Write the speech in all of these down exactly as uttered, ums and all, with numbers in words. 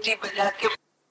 घंटी बजा के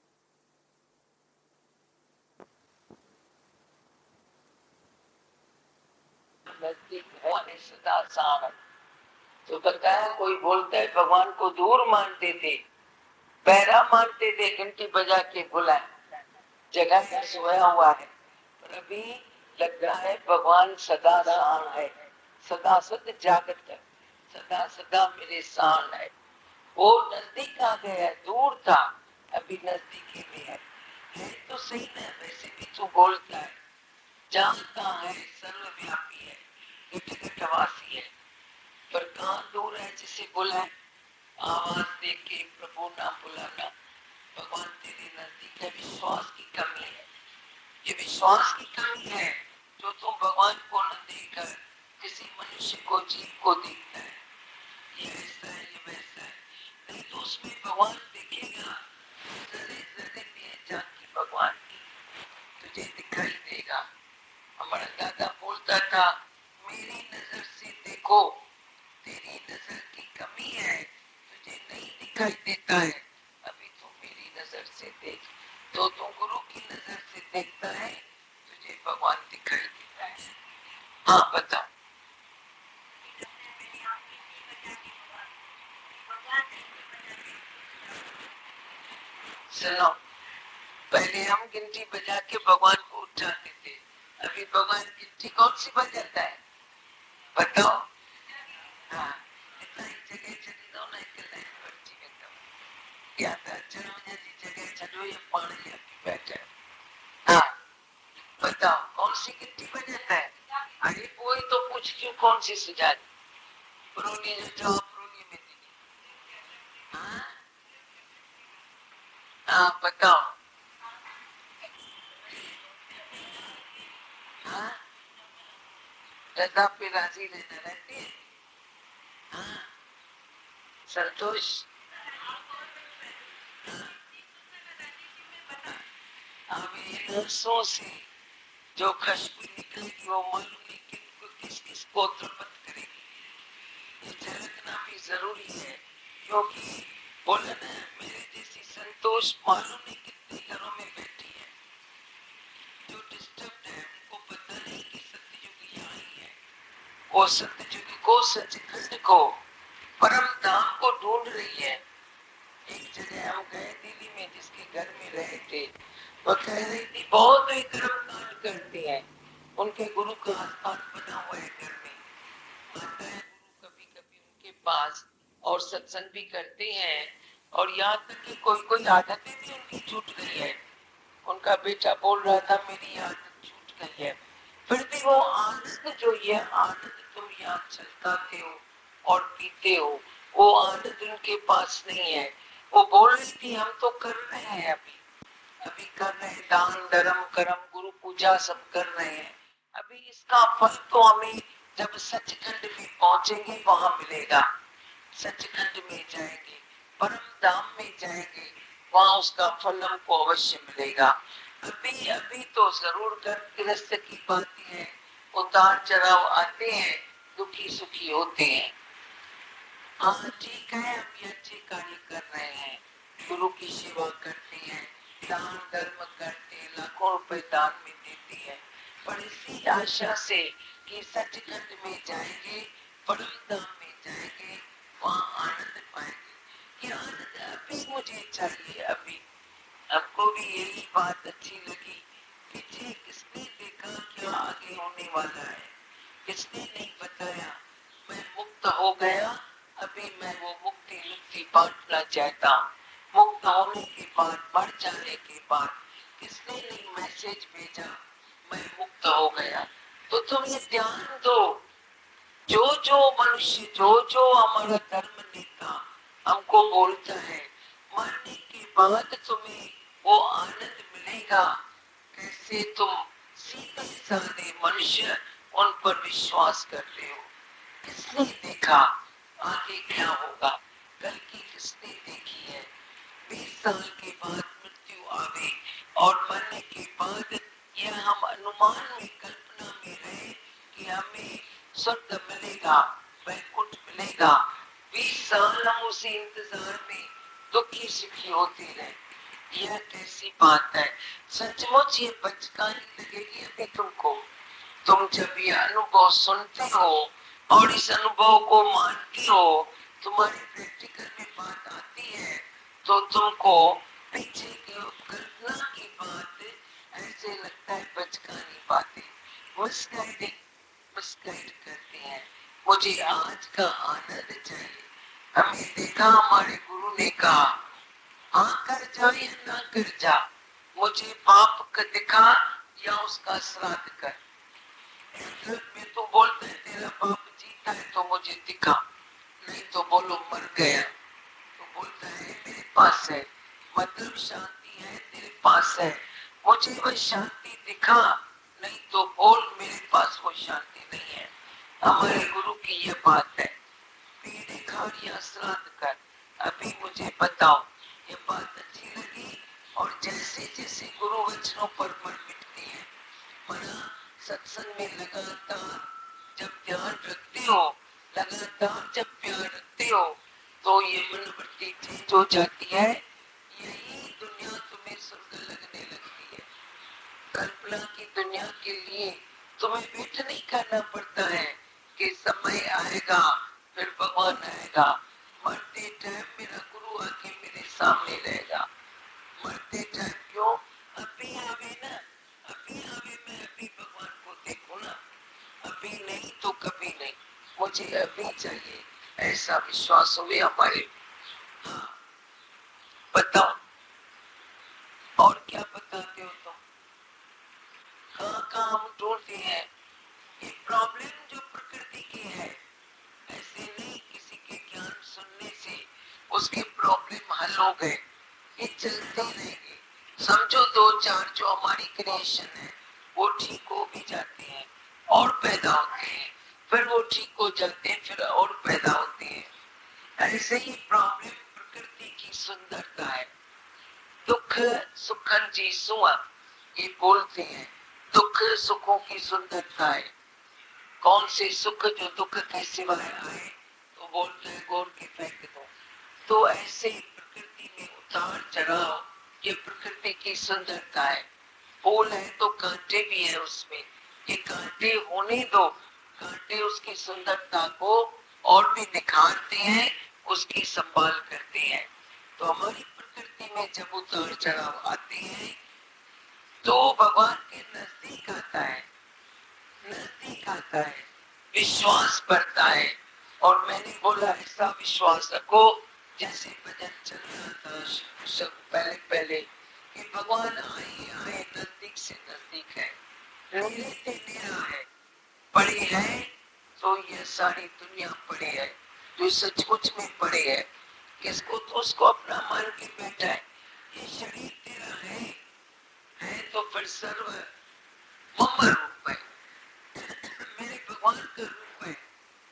नजदीक है सदा सामने। तो बताया कोई बोलता है भगवान को दूर मानते थे, पैरा मानते थे, घंटी बजा के बुलाए, जगह में सोया हुआ है, पर अभी लग रहा है भगवान सदा शान है, सदा सद जागत है, सदा सदा मेरे शान है। वो नजदीक आ गया, दूर था अभी नजदीक में है। है तो सही ना, वैसे भी तो बोलता है, जानता है, सर्वव्यापी है, घटघटवासी है, पर कहाँ दूर है जिसे बुलाए। आवाज दे के प्रभु ना बुलाना, भगवान तेरे नजदीक है। विश्वास की कमी है, ये विश्वास की कमी है जो तुम भगवान को न देखकर किसी मनुष्य को, जीव को देखता है, ये ऐसा है, ये वैसा है, नहीं तो उसमें भगवान दिखेगा। जरे जरे पहचान की भगवान की तुझे दिखाई देगा। हमारा दादा बोलता था, मेरी नजर से देखो, तेरी नजर की कमी है, तुझे नहीं दिखाई देता है, अभी तो मेरी नजर से देख। तो तू गुरु की नजर से देखता है, तुझे भगवान दिखाई देता है। हाँ बताओ। सुनो, पहले हम गिनती बजा के भगवान को उठाते थे, अभी भगवान गिनती कौन सी बजाता है बताओ। हाँ, इतना एक जगह चली दो ना, एक लाइन पर्ची में दो, क्या था, चलो मुझे जगह चलो, ये पानी लेके बैठे। हाँ बताओ कौन सी गिनती बजाता है। अरे कोई तो पूछ क्यों, कौन सी सुझा दी, पुरोनी जो जवाब पुरोनी में दी। हाँ हाँ बताओ। हाँ रजा पे राजी रहना रहती है। हाँ संतोष। नर्सों से जो खुशबू निकलेगी वो मालूम नहीं किनको किस किस को तृप्त करेगी। ये झलकना भी जरूरी है, क्योंकि बोला ना, मेरे जैसी संतोष मालूम नहीं कितने घरों में बैठी है जो डिस्टर्ब है, उनको पता नहीं कि सत्ययुग यहाँ ही है। वो सत्ययुग को, सचखंड को, परम धाम को ढूंढ रही है। एक जगह हम गए दिल्ली में, जिसके घर में रहे थे, वो कह रही थी बहुत ही कर्म कांड करती है, उनके गुरु का स्थान बना हुआ है घर में, आता है गुरु कभी कभी उनके पास और सत्संग भी करते हैं, और यहाँ तक कि कोई कोई आदतें भी उनकी छूट गई है। उनका बेटा बोल रहा था मेरी आदत छूट गई है, फिर भी वो आदत जो ये आदत तुम यहाँ चलताते हो और पीते हो, वो आदत उनके पास नहीं है। वो बोल रही थी हम तो कर रहे हैं, अभी अभी कर रहे हैं, दान धर्म कर्म गुरु पूजा सब कर रहे हैं, अभी इसका फल तो हमें जब सचखंड में पहुंचेंगे वहां मिलेगा। सचखंड में जाएंगे, परम धाम में जाएंगे, वहां उसका फल हमको अवश्य मिलेगा। अभी अभी तो जरूर कर गृहस्थ की बातें हैं, उतार चढ़ाव आते हैं, दुखी सुखी होते हैं। हाँ ठीक है, हम ये अच्छे कार्य कर रहे हैं, गुरु की सेवा करते हैं, दान धर्म करते हैं, लाखों रुपए दान में देते हैं, पर इसी आशा से कि सचखंड में जाएंगे, परम धाम में जाएंगे, वहाँ आनंद पाएंगे। ये आनंद अभी मुझे चाहिए, अभी। आपको भी यही बात अच्छी लगी, पीछे किसने देखा क्या आगे होने वाला है, किसने नहीं बताया। मैं मुक्त हो गया, अभी मैं वो मुक्ति मुक्ति बांटना चाहता हूँ। मुक्त होने के बाद, बढ़ जाने के बाद किसने नहीं मैसेज भेजा मैं मुक्त हो गया। तो तुम ये ध्यान दो, जो जो मनुष्य, जो जो हमारा धर्म नेता हमको बोलता है, मरने के बाद तुम्हें वो आनंद मिलेगा, कैसे तुम सीधे साधे मनुष्य उन पर विश्वास कर रहे हो। किसने देखा आगे क्या होगा, कल की किसने देखी है। बीस साल के बाद मृत्यु आवे और मरने के बाद यह हम अनुमान में, कल्पना में रहे कि हमें स्वर्ग मिलेगा, वैकुंठ मिलेगा। बीस साल हम उसी इंतजार में दुखी सुखी होती रहे। यह कैसी बात है? सचमुच ये बचकानी लगेगी अभी तुमको। तुम जब ये अनुभव सुनते हो और इस अनुभव को मानती हो, तुम्हारे प्रैक्टिकल में बात आती है, तो तुमको पीछे की कल्पना की बात ऐसे लगता है बचकानी बातें, मिसगाइडिंग मिसगाइड करती हैं। मुझे आज का आनंद चाहिए। हमें देखा, हमारे गुरु ने कहा हाँ कर जा या ना कर जा, मुझे पाप का दिखा या उसका श्राद्ध कर। में तो बोलते हैं तेरा पाप जीता है तो मुझे दिखा, नहीं तो बोलो मर गया। तो बोलता है मेरे पास है, मतलब शांति है तेरे पास है, मुझे वो शांति दिखा, नहीं तो बोल मेरे पास वो शांति नहीं है। हमारे गुरु की ये बात है, पीढ़ी खारी श्राद्ध कर। अभी मुझे बताओ, ये बात अच्छी लगी? और जैसे जैसे गुरु वचनों पर मन मिटती है, मना सत्संग में लगातार जब ध्यान रखते हो, लगातार जब प्यार रखते हो, तो ये मनोवृत्ति चेंज हो जाती है। यही दुनिया तुम्हें स्वर्ग लगने लगती है। कल्पना की दुनिया के लिए तुम्हें वेट नहीं करना पड़ता है कि समय आएगा फिर भगवान आएगा। मरते टाइम मेरा गुरु आके मेरे सामने रहेगा। मरते टाइम क्यों? अभी आवे ना, अभी आवे, मैं अभी भगवान को देखूं ना, अभी नहीं तो कभी नहीं, मुझे अभी चाहिए। ऐसा विश्वास हुए हमारे। हाँ बताओ और क्या बताते हो तुम? कहाँ कहाँ हम ढूंढते हैं ये प्रॉब्लम जो प्रकृति की है। ऐसे नहीं किसी के ज्ञान सुनने से उसके प्रॉब्लम हल हो गए, ये चलते रहेंगे। समझो दो चार जो हमारी क्रिएशन है वो ठीक हो भी जाते हैं और पैदा होते हैं, फिर वो ठीक हो जाते हैं फिर और पैदा होते हैं। ऐसे ही प्रॉब्लम प्रकृति की सुंदरता है। दुख सुखन जी सुआ, ये बोलते हैं दुख सुखों की सुंदरता है। कौन से सुख जो दुख के सिवाय आए, तो बोलते हैं गौर के फेंक दो। तो ऐसे प्रकृति में उतार चढ़ाव, ये प्रकृति की सुंदरता है। फूल है तो कांटे भी है उसमें, ये कांटे होने दो, कांटे उसकी सुंदरता को और भी निखारते हैं, उसकी संभाल करते हैं। तो हमारी प्रकृति में जब उतार चढ़ाव आते हैं तो भगवान के नजदीक आता है, नजदीक आता है, विश्वास बढ़ता है। और मैंने बोला ऐसा विश्वास रखो जैसे भजन चल रहा था सब पहले पहले कि भगवान आए आए, नजदीक से नजदीक है, मेरे से मेरा है, पड़े है तो ये सारी दुनिया पड़े है, जो सचमुच में पड़े है। किसको? तो उसको अपना मान के बैठा है, ये शरीर तेरा है, है तो फिर सर्व मम रूप है, मेरे भगवान का रूप है,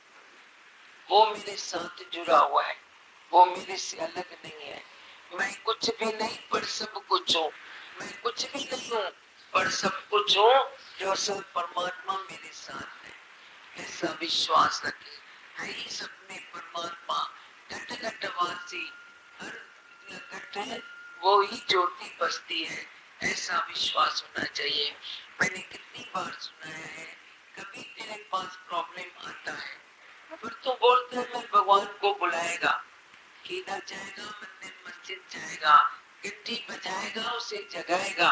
वो मेरे साथ जुड़ा हुआ है, वो मेरे से अलग नहीं है। मैं कुछ भी नहीं पर सब कुछ हूँ, मैं कुछ भी नहीं हूँ पर सब कुछ हूँ, जो सब परमात्मा मेरे साथ है। ऐसा विश्वास रखे, है ही सब में परमात्मा, घट घटवासी, हर घट है वो ही ज्योति बसती है। ऐसा विश्वास होना चाहिए। मैंने कितनी बार सुनाया है, कभी तेरे पास प्रॉब्लम आता है फिर तो बोलते हैं मैं भगवान को बुलाएगा, कीदा जाएगा मंदिर मस्जिद जाएगा, घंटी बजाएगा, उसे जगाएगा।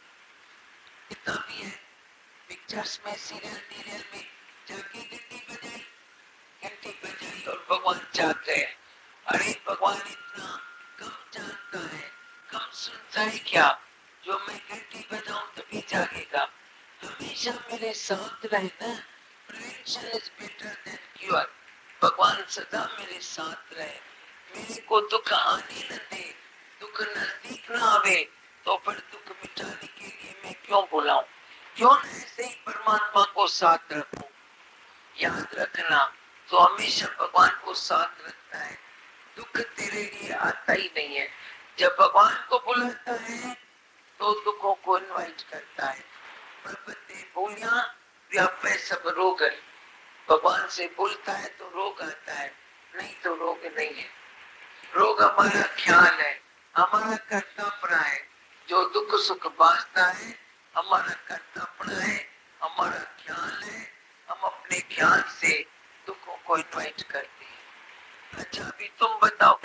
कितना भी है पिक्चर्स में, सीरियल सीरियल में जाके घंटी बजाई, घंटी बजाई और भगवान जाग गए। अरे भगवान इतना कम जानता है, कम सुनता है क्या जो मैं घंटी बजाऊं तभी जागेगा? हमेशा मेरे साथ रहना, prevention is better than cure. भगवान सदा मेरे साथ रहे, मेरे को दुख आने न दे, दुख नजदीक न आवे, तो फिर दुख मिटाने के लिए मैं क्यों बुलाऊं? क्यों न ऐसे ही परमात्मा को साथ रखूं? याद रखना, तो हमेशा भगवान को साथ रखता है, दुख तेरे लिए आता ही नहीं है। जब भगवान को बुलाता है तो दुखों को इनवाइट करता है। भूलिया व्यापे सब रोग, भगवान से बोलता है तो रोग आता है, नहीं तो रोग नहीं है। रोग हमारा ख्याल है, हमारा कर्तापना है। जो दुख सुख बांटता है हमारा कर्तापना है, हमारा ख्याल है। हम अपने ख्याल से दुखों को इन्वाइट करते हैं। अच्छा अभी तुम बताओ।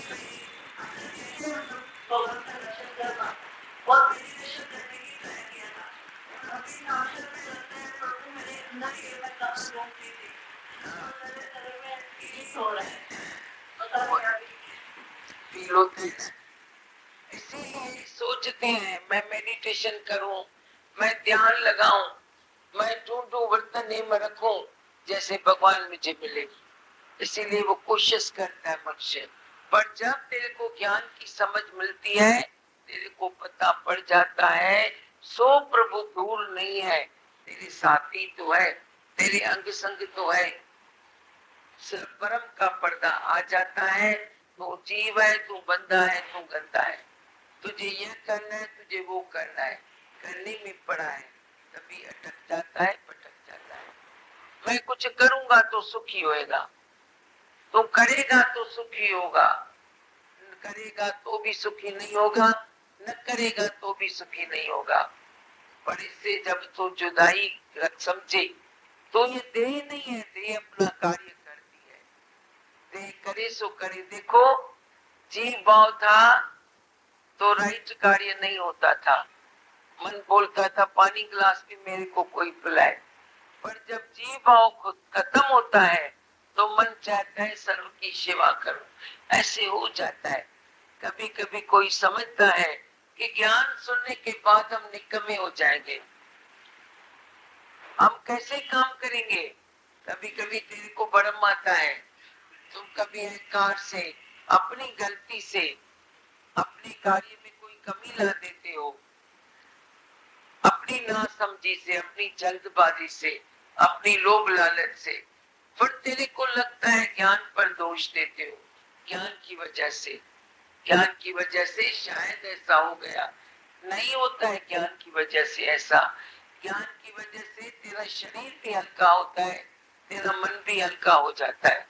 फील होते हैं, इसीलिए सोचते हैं मैं मेडिटेशन करूं, मैं ध्यान लगाऊं, मैं ढूंढूं बर्तन में रखूं जैसे भगवान मुझे मिले। इसीलिए वो कोशिश करता है मनुष्य। पर जब तेरे को ज्ञान की समझ मिलती है, तेरे को पता पड़ जाता है सो प्रभु दूर नहीं है, तेरे साथी तो है, तेरे अंग संग तो है। परम का पर्दा आ जाता है, तू जीव है, तू बंदा है, तू गंदा है, तुझे यह करना है, तुझे वो करना है, करने में पड़ा है, तभी अटक जाता है, भटक जाता है। मैं कुछ करूंगा तो सुखी होएगा, तू करेगा तो सुखी होगा, करेगा तो भी सुखी नहीं होगा, न करेगा तो भी सुखी नहीं होगा। पर इससे जब तू जुदाई समझे तो ये देह नहीं है, देह अपना कार्य करती है, देह करे सो करे। देखो जीव भाव था तो राइट कार्य नहीं होता था, मन बोलता था पानी गिलास में मेरे को कोई पिलाए। पर जब जीव भाव खुद खत्म होता है तो मन चाहता है सर्व की सेवा करूं, ऐसे हो जाता है। कभी कभी कोई समझता है कि ज्ञान सुनने के बाद हम निकम्मे हो जाएंगे, हम कैसे काम करेंगे। कभी कभी तेरे को भरम आता है, तुम कभी अहंकार से, अपनी गलती से, अपने कार्य में कोई कमी ला देते हो, अपनी नासमझी से, अपनी जल्दबाजी से, अपनी लोभ लालच से, फिर तेरे को लगता है ज्ञान पर दोष देते हो। ज्ञान की वजह से, ज्ञान की वजह से शायद ऐसा हो गया, नहीं होता है ज्ञान की वजह से ऐसा। ज्ञान की वजह से तेरा शरीर भी हल्का होता है, तेरा मन भी हल्का हो जाता है।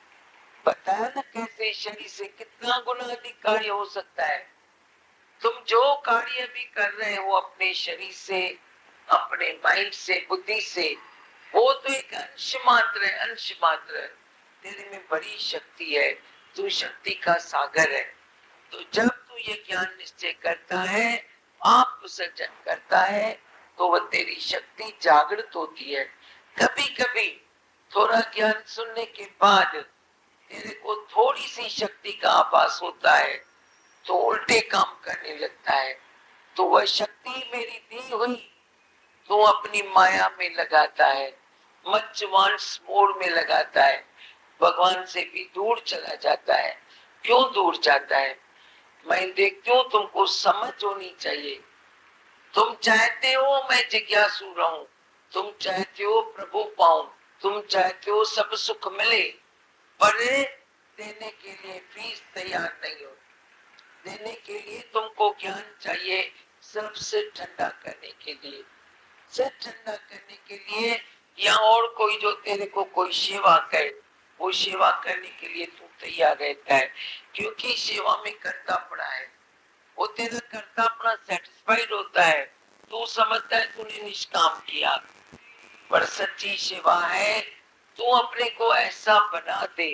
बताया ना कैसे शरीर से कितना गुना अधिक कार्य हो सकता है। तुम जो कार्य भी कर रहे हो अपने शरीर से, अपने माइंड से, बुद्धि से, वो तो एक अंश मात्र है, अंश मात्र है। तेरे में बड़ी शक्ति है, तू शक्ति का सागर है। तो जब तू ये ज्ञान निश्चय करता है, आप विसर्जन करता है, तो वह तेरी शक्ति जागृत होती है। कभी कभी थोड़ा ज्ञान सुनने के बाद तेरे को थोड़ी सी शक्ति का आभास होता है तो उल्टे काम करने लगता है, तो वह शक्ति मेरी दी हुई तो अपनी माया में लगाता है, मच्चवांस मोड़ में लगाता है, भगवान से भी दूर चला जाता है। क्यों दूर जाता है? मैं देखती हूँ तुमको समझ होनी चाहिए। तुम चाहते हो मैं जिज्ञासु रहूं, तुम चाहते हो प्रभु पाऊं, तुम चाहते हो सब सुख मिले, पर देने के लिए फीस तैयार नहीं हो। देने के लिए तुमको ज्ञान चाहिए, सबसे ठंडा करने के लिए, सिर ठंडा करने के लिए, या और कोई जो तेरे को कोई सेवा करे, वो सेवा करने के लिए तू तैयार रहता है, क्योंकि सेवा में करता पड़ा है। वो तेरा करता अपना सेटिस्फाइड होता है, तू समझता है तूने निष्काम किया। पर सच्ची सेवा है तू अपने को ऐसा बना दे,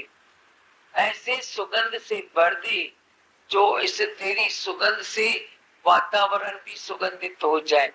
ऐसे सुगंध से भर दे, जो इस तेरी सुगंध से वातावरण भी सुगंधित हो जाए।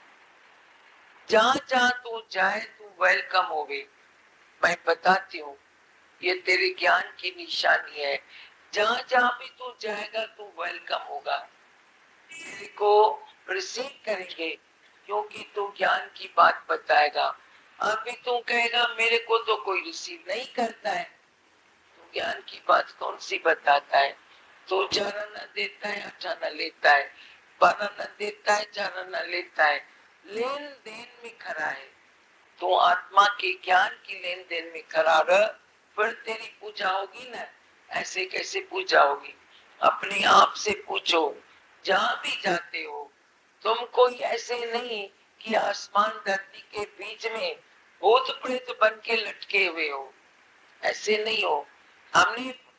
जहां जहां तू जाए तू वेलकम होवे। मैं बताती हूँ ये तेरे ज्ञान की निशानी है, जहां जहां भी तू जाएगा तू वेलकम होगा, तेरे को रिसीव करेंगे, क्योंकि तू ज्ञान की बात बताएगा। अभी तू कहेगा मेरे को तो कोई रिसीव नहीं करता है, तो ज्ञान की बात कौन सी बताता है? तो जाना न देता है, अच्छा न लेता है, पाना न देता है, जाना न लेता है, लेन देन में खरा है। तो आत्मा के ज्ञान की लेन देन में खरा रह, फिर तेरी पूजा होगी ना। ऐसे कैसे पूजा होगी? अपने आप से पूछो, जहां भी जाते हो तुम कोई ऐसे नहीं कि आसमान धरती के बीच में भूत प्रेत बन के लटके हुए हो, ऐसे नहीं हो। हमने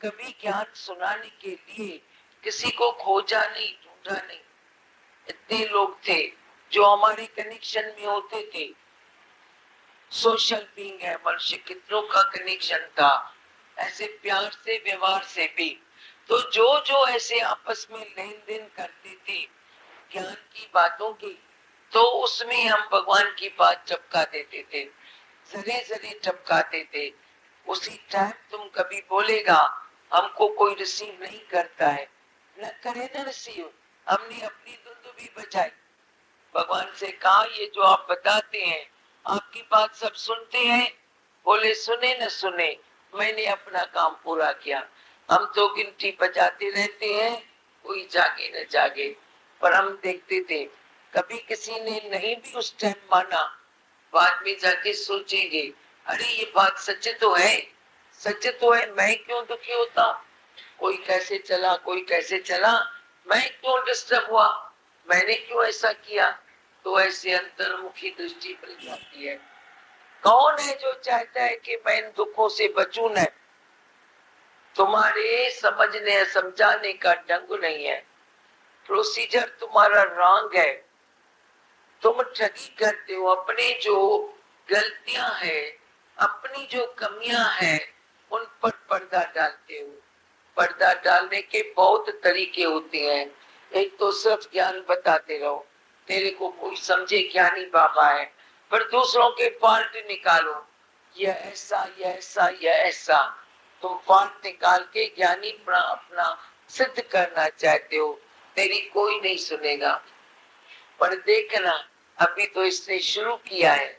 कभी ज्ञान सुनाने के लिए किसी को खोजा नहीं, ढूंढा नहीं। इतने लोग थे जो हमारे कनेक्शन में होते थे। सोशल बीइंग है मनुष्य, कितनों का कनेक्शन था, ऐसे प्यार से व्यवहार से भी। तो जो जो ऐसे आपस में लेन देन करते थे ज्ञान की बातों की, तो उसमें हम भगवान की बात चपका देते थे, जरे जरे चपकाते थे। उसी टाइम तुम कभी बोलेगा हमको कोई रिसीव नहीं करता है, न करे न रिसीव। हमने अपनी धुन भी बजाई, भगवान से कहा ये जो आप बताते हैं आपकी बात सब सुनते हैं, बोले सुने न सुने, मैंने अपना काम पूरा किया। हम तो गिनती बजाते रहते हैं, कोई जागे न जागे। पर हम देखते थे कभी किसी ने नहीं भी उस टाइम माना, बाद में जाके सोचेंगे अरे ये बात सच तो है, सच तो है, मैं क्यों दुखी होता, कोई कैसे चला कोई कैसे चला, मैं क्यों डिस्टर्ब हुआ, मैंने क्यों ऐसा किया। तो ऐसे अंतर्मुखी दृष्टि बन जाती है। कौन है जो चाहता है कि मैं इन दुखों से बचूं न? तुम्हारे समझने समझाने का ढंग नहीं है, प्रोसीजर तुम्हारा रॉन्ग है। तुम ठगी करते हो, अपने जो गलतियां हैं, अपनी जो कमियां हैं, उन पर पर्दा डालते हो। पर्दा डालने के बहुत तरीके होते हैं। एक तो सिर्फ ज्ञान बताते रहो, तेरे को कोई समझे ज्ञानी बाबा है, पर दूसरों के फॉल्ट निकालो, यह ऐसा यह ऐसा यह ऐसा। तुम फॉल्ट निकाल के ज्ञानी अपना सिद्ध करना चाहते हो, तेरी कोई नहीं सुनेगा। पर देखना अभी तो इसने शुरू किया है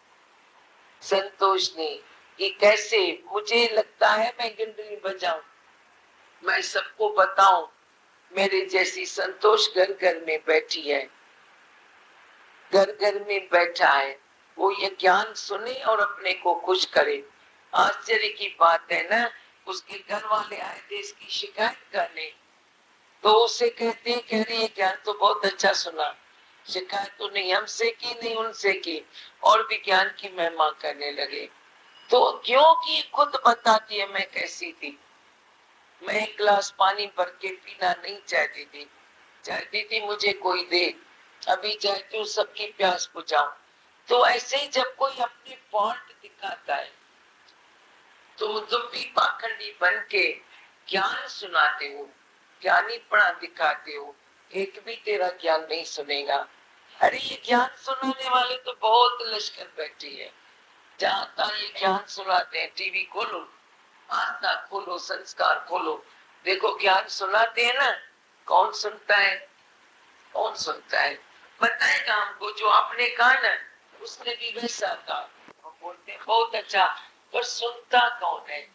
संतोष ने, कि कैसे मुझे लगता है मैं गिंडली बजाऊं, मैं सबको बताऊं मेरे जैसी संतोष घर घर में बैठी है, घर घर में बैठा है, वो ये ज्ञान सुने और अपने को खुश करे। आश्चर्य की बात है ना, उसके घर वाले आए थे इसकी शिकायत करने, तो उसे कहते हैं कह रही है ज्ञान तो बहुत अच्छा सुना, शिकायत तो नहीं हमसे की नहीं उनसे की, और भी ज्ञान की महिमा करने लगे। तो क्योंकि खुद बताती है मैं कैसी थी, मैं एक गिलास पानी भर के पीना नहीं चाहती थी, चाहती थी मुझे कोई दे, अभी चाहती हूँ सबकी प्यास बुझाऊं। तो ऐसे ही जब कोई अपनी फॉल्ट दिखाता है, तुम तुम भी पाखंडी बन के ज्ञान सुनाते हो, ज्ञानी पड़ा दिखाते हो, एक भी तेरा ज्ञान नहीं सुनेगा। अरे ये ज्ञान सुनाने वाले तो बहुत लश्कर बैठी है, जहाँ ये ज्ञान सुनाते हैं, टीवी खोलो, आस्था खोलो, संस्कार खोलो, देखो ज्ञान सुनाते हैं ना, कौन सुनता है, कौन सुनता है बताएगा हमको। जो आपने कहा ना उसने भी वैसा कहा, हम बोलते हैं बहुत अच्छा, पर सुनता कौन है,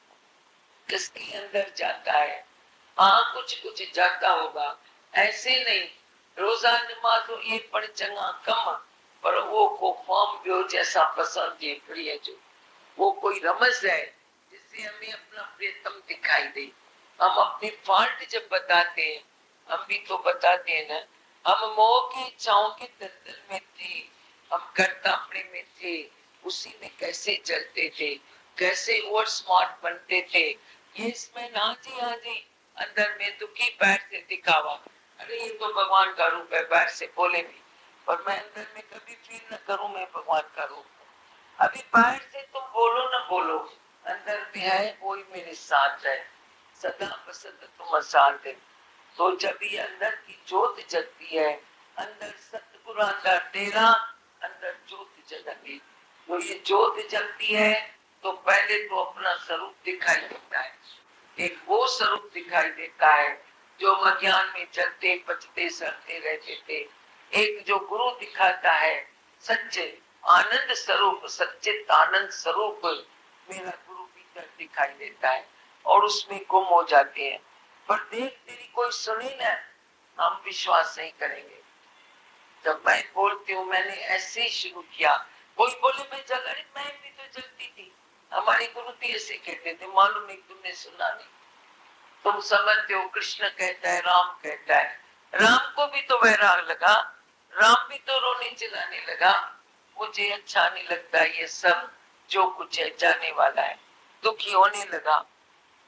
किसके अंदर जाता है। हाँ कुछ कुछ जाता होगा, ऐसे नहीं रोजा नमाज हो ये पढ़ चंगा कम, पर वो को फॉर्म भी जैसा पसंद है प्रिय, जो वो कोई रमज है जिससे हमें अपना प्रियतम दिखाई दे। हम अपनी फॉल्ट जब बताते हैं, हम भी तो बताते हैं ना, हम मोह की इच्छाओं के दलदल में थे, हम कर्तापणे में थे, उसी में कैसे चलते थे, कैसे ओवर स्मार्ट बनते थे। ये इसमें ना जी हाँ जी, अंदर में दुखी पैर से दिखावा, अरे ये तो भगवान का रूप है, पैर से बोले भी, पर मैं अंदर में कभी फील न करूं मैं भगवान का रूप। अभी बाहर से तुम बोलो ना बोलो, अंदर में है वही मेरे साथ है, सदा पसंद तुम साथ है। तो जब ये अंदर की ज्योत जलती है, अंदर सतगुरु अंदर तेरा, अंदर ज्योत जलती, तो ये ज्योत जलती है तो पहले तो अपना स्वरूप दिखाई देता है, एक वो स्वरूप दिखाई देता है जो अज्ञान में चलते बचते सड़ते रहते थे। एक जो गुरु दिखाता है सच्चे आनंद स्वरूप, सच्चित आनंद स्वरूप मेरा गुरु भीतर दिखाई देता है, और उसमें गुम हो जाते हैं। पर देख तेरी कोई सुने ना, हम विश्वास नहीं करेंगे। जब मैं बोलती हूँ मैंने ऐसे ही शुरू किया, कोई बोले मैं जल, अरे मैं भी तो जलती थी, हमारे गुरु भी ऐसे कहते थे, मालूम नहीं तुमने सुना नहीं, तुम समझते हो कृष्ण कहता है राम कहता है, राम को भी तो वैराग लगा, राम भी तो रोने चिल्लाने लगा, मुझे अच्छा नहीं लगता ये सब जो कुछ है जाने वाला है, दुखी होने लगा।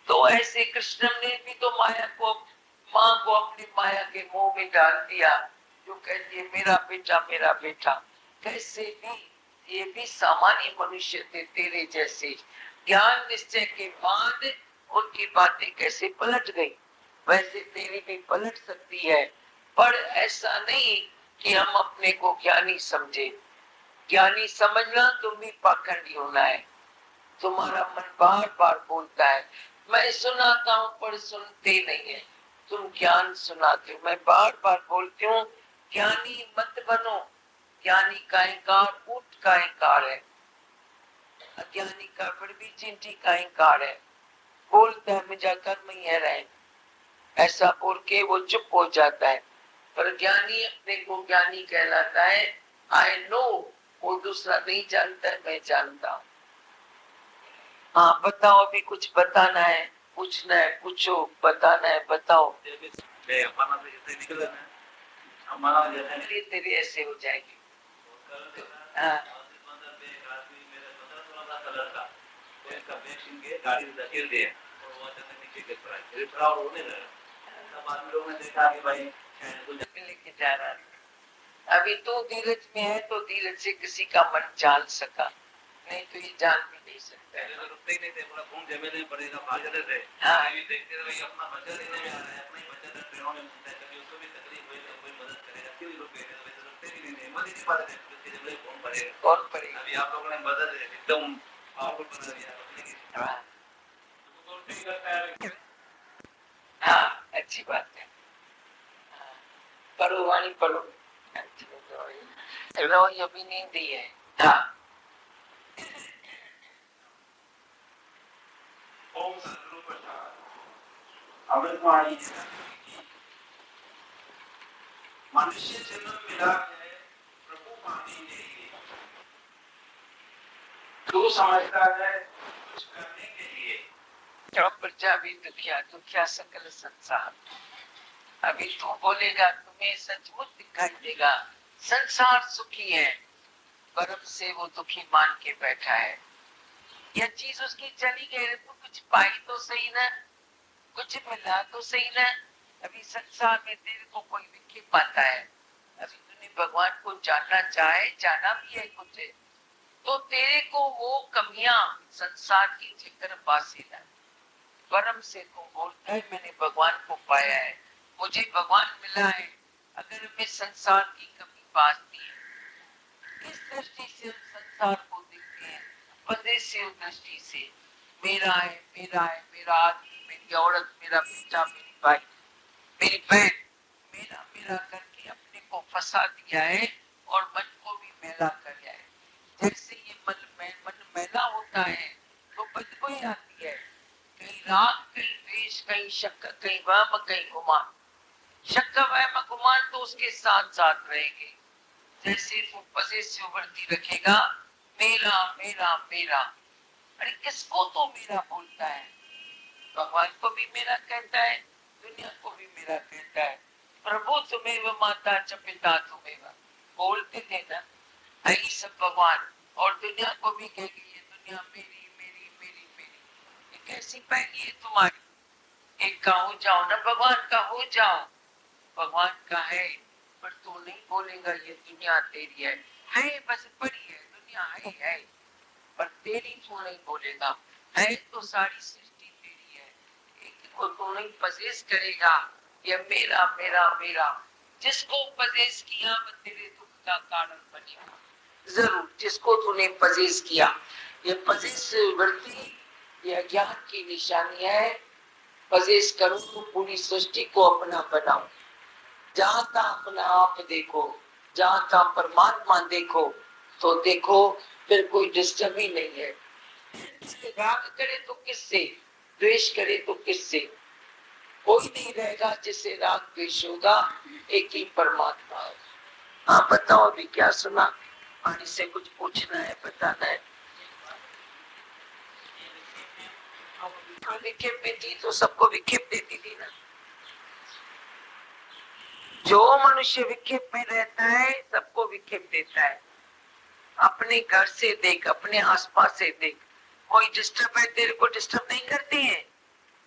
तो ऐसे कृष्ण ने भी तो माया को, माँ को अपनी माया के मुंह में डाल दिया, जो कहती है मेरा बेटा मेरा बेटा। कैसे भी ये भी सामान्य मनुष्य थे तेरे जैसे, ज्ञान निश्चय के बाद उनकी बातें कैसे पलट गई, वैसे तेरी भी पलट सकती है। पर ऐसा नहीं कि हम अपने को ज्ञानी समझे। ज्ञानी समझना तुम भी पाखंडी होना है। तुम्हारा मन बार बार बोलता है मैं सुनाता हूँ पर सुनते नहीं है, तुम ज्ञान सुनाते हो। मैं बार बार बोलती हूँ ज्ञानी मत बनो। ज्ञानी का इंकार ऊंट का इंकार है, अज्ञानी का बड़ी चिंटी का इंकार है। बोलता है मुझे कर्म ही है रहे, ऐसा बोल के वो चुप हो जाता है। पर ज्ञानी अपने को ज्ञानी कहलाता है। आई नो, वो दूसरा नहीं जानता है, मैं जानता हूँ। हाँ बताओ, अभी कुछ बताना है, पूछना है पूछो, बताना है बताओ। तेरी तेरी ऐसे हो जाएगी। हाँ गाड़ी धकेल दिए और वो नीचे गिर पड़ा, गिर पड़ा और रोने लगा। तब आदमी लोगों ने देखा कि भाई लेके जा रहा है। अभी तो धीरज में है तो धीरज से किसी का मन जान सका, नहीं तो ये जान भी नहीं सकता है। तो रुकते ही नहीं थे, पूरा घूम जमेले पड़ेगा, भाग रहे थे। हाँ ये देखते रहे अपना बच्चा लेने में आ रहा है, अपना ही बच्चा दस ट्रेनों में मिलता है, कभी उसको भी तकलीफ हुई तो कोई मदद करेगा, क्यों रुके हैं? तो रुकते ही नहीं, मदद नहीं पा रहे थे, जब कौन पड़ेगा कौन पड़ेगा। अभी आप लोगों ने मदद एकदम पावरफुल बना दिया अपने। हाँ अच्छी बात है। पढ़ो वाणी पढ़ो, अभी नहीं दी है। हाँ ओम सद्गुरु प्रसाद अमृतवाणी। मनुष्य जन्म मिला है प्रभु पाने के लिए, तू समझता है कुछ करने के लिए। प्रजा भी दुखिया दुखिया सकल संसार। अभी तू बोलेगा तुम्हें सचमुच दिखाई देगा संसार सुखी है, परम से वो दुखी मान के बैठा है। यह चीज उसकी चली गई तो कुछ पाई तो सही ना, कुछ मिला तो सही ना। अभी संसार में तेरे को कोई दिख पाता है। अभी तूने भगवान को जानना चाहे, जाना भी है कुछ, तो तेरे को वो कमियां संसार की जिक्र पासी ना। परम से को बोलता है मैंने भगवान को पाया है, मुझे भगवान मिला है। अगर मैं संसार की कमी पाती है, किस दृष्टि से हम संसार को देखते हैं? पदेशिव दृष्टि से। मेरा है मेरा है, मेरा आदमी, मेरी औरत, मेरा बेटा, मेरी भाई, मेरी बहन, मेरा मेरा करके अपने को फंसा दिया है और मन को भी मैला कर दिया है। जैसे ये मन में मन मैला होता है तो बदबू आती है। कहीं राग, कहीं द्वेष, कहीं शक, कहीं वहम, कहीं गुमान। शक वहम गुमान तो उसके साथ साथ रहेंगे। जैसे वो पजेसिव वृत्ति रखेगा, मेरा मेरा मेरा। अरे किसको तो मेरा बोलता है? भगवान को भी मेरा कहता है, दुनिया को भी मेरा कहता है। प्रभु तुम्हें व माता च पिता तुम्हें व, बोलते थे ना यही सब भगवान, और दुनिया को भी कहेगी ये दुनिया मेरी मेरी मेरी मेरी। ये कैसी पहली है तुम्हारी? एक का हो जाओ ना, भगवान का हो जाओ। भगवान का है पर तू नहीं बोलेगा ये दुनिया तेरी है। है बस पड़ी है, दुनिया है है, पर तेरी तू नहीं बोलेगा। है तो सारी सृष्टि तेरी है, एक को तू नहीं पजेश करेगा। ये मेरा मेरा मेरा, जिसको पजेश किया वो तेरे दुख का कारण बनेगा जरूर। जिसको तूने पजेश किया, ये पजेश वृत्ति ये ज्ञान की निशानी है। पजेश करूं तो पूरी सृष्टि को अपना बनाऊं। जहां तक अपना आप देखो, जहां तक परमात्मा देखो, तो देखो फिर कोई डिस्टर्ब ही नहीं है। राग करे तो किससे, द्वेष करे तो किससे? कोई नहीं रहेगा जिससे राग द्वेष होगा, एक ही परमात्मा है। हाँ बताओ अभी क्या सुना? पानी से कुछ पूछना है, बताना है। विक्षेप में थी तो सबको विक्षेप देती थी ना। जो मनुष्य विक्षेप में रहता है सबको विक्षेप देता है। अपने घर से देख, अपने आसपास से देख, कोई डिस्टर्ब है तेरे को डिस्टर्ब नहीं करते हैं।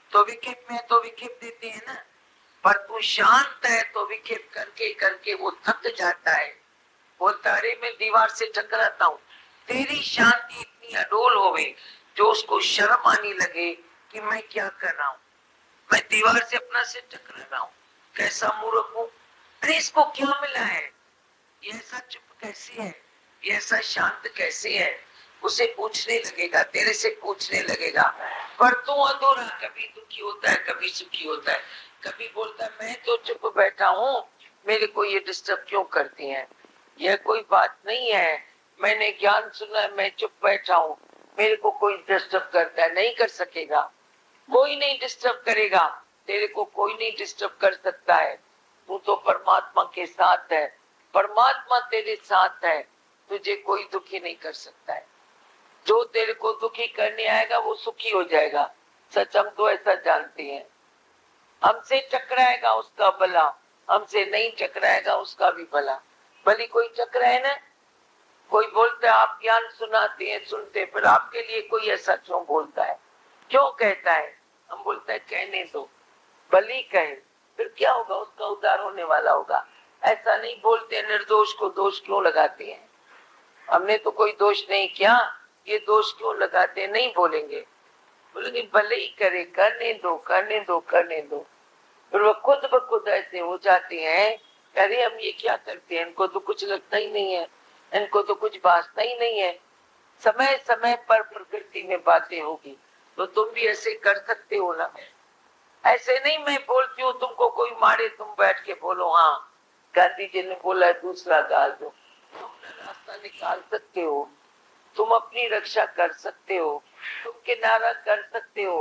तो विक्षेप में तो विक्षेप देते हैं ना, पर तू शांत है तो विक्षेप करके करके वो थक जाता है। बोलता अरे मैं दीवार से टकराता हूँ। तेरी शांति इतनी अडोल हो गई जो उसको शर्म आने लगे कि मैं क्या कर रहा हूँ, मैं दीवार से अपना से टकरा रहा हूँ, कैसा मूर्ख हूँ। अरे इसको क्या मिला है, ये ऐसा चुप कैसे है, ये ऐसा शांत कैसे है। उसे पूछने लगेगा, तेरे से पूछने लगेगा, पर तू अधूरा, कभी दुखी होता है कभी सुखी होता है, कभी बोलता है मैं तो चुप बैठा हूँ, मेरे को ये डिस्टर्ब क्यों करती हैं, यह कोई बात नहीं है, मैंने ज्ञान सुना है, मैं चुप बैठा हूँ, मेरे को कोई डिस्टर्ब करता है। नहीं कर सकेगा, कोई नहीं डिस्टर्ब करेगा, तेरे को कोई नहीं डिस्टर्ब कर सकता है। तू तो परमात्मा के साथ है, परमात्मा तेरे साथ है, तुझे कोई दुखी नहीं कर सकता है। जो तेरे को दुखी करने आएगा वो सुखी हो जाएगा, सच हम तो ऐसा जानते हैं। हमसे टकराएगा उसका भला, हमसे नहीं टकराएगा उसका भी भला। भली कोई टकराए ना, कोई बोलता है आप ज्ञान सुनाते हैं सुनते, पर आपके लिए कोई ऐसा क्यों बोलता है, क्यों कहता है। हम बोलते हैं कहने दो, भली कहे, फिर क्या होगा, उसका उद्धार होने वाला होगा। ऐसा नहीं बोलते, निर्दोष को दोष क्यों लगाते हैं, हमने तो कोई दोष नहीं किया, ये दोष क्यों लगाते, नहीं बोलेंगे। बोलेंगे भले ही करे, करने दो करने दो करने दो। फिर वो खुद ब खुद ऐसे हो जाते हैं, अरे हम ये क्या करते हैं, इनको तो कुछ लगता ही नहीं है, इनको तो कुछ भासता ही नहीं है। समय समय पर प्रकृति में बातें होगी, तो तुम भी ऐसे कर सकते हो ना। ऐसे नहीं मैं बोलती हूँ तुमको कोई मारे तुम बैठ के बोलो हाँ गांधी जी ने बोला दूसरा गाल दो। तुम अपना रास्ता निकाल सकते हो, तुम अपनी रक्षा कर सकते हो, तुम किनारा कर सकते हो।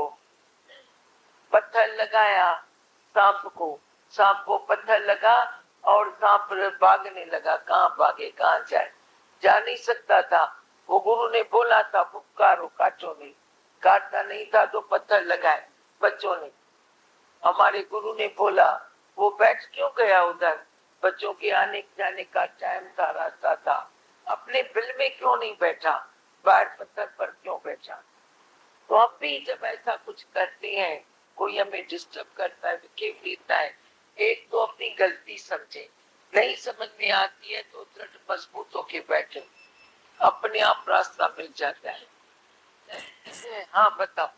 पत्थर लगाया सांप को, सांप को पत्थर लगा और सांप भागने लगा, कहाँ भागे कहाँ जाए, जा नहीं सकता था। वो गुरु ने बोला था पुकारो, काटो नहीं, काटना नहीं था तो पत्थर लगाए बच्चों ने। हमारे गुरु ने बोला, वो बैठ क्यों गया उधर, बच्चों के आने जाने का टाइम था, रास्ता था, अपने बिल में क्यों नहीं बैठा, बाहर पत्थर पर क्यों बैठा। तो हम भी जब ऐसा कुछ करते हैं, कोई हमें डिस्टर्ब करता है, विखेर देता है, एक तो अपनी गलती समझे, नहीं समझ में आती है तो दृढ़ मजबूत होके बैठे, अपने आप रास्ता मिल जाता है। हाँ बताओ,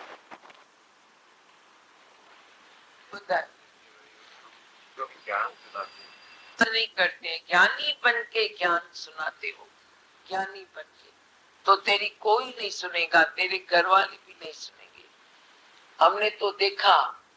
ज्ञान नहीं करते हैं, ज्ञानी बन के ज्ञान सुनाते हो, ज्ञानी बन के तो तेरी कोई नहीं सुनेगा, तेरे घर वाले भी नहीं सुनेंगे। हमने तो देखा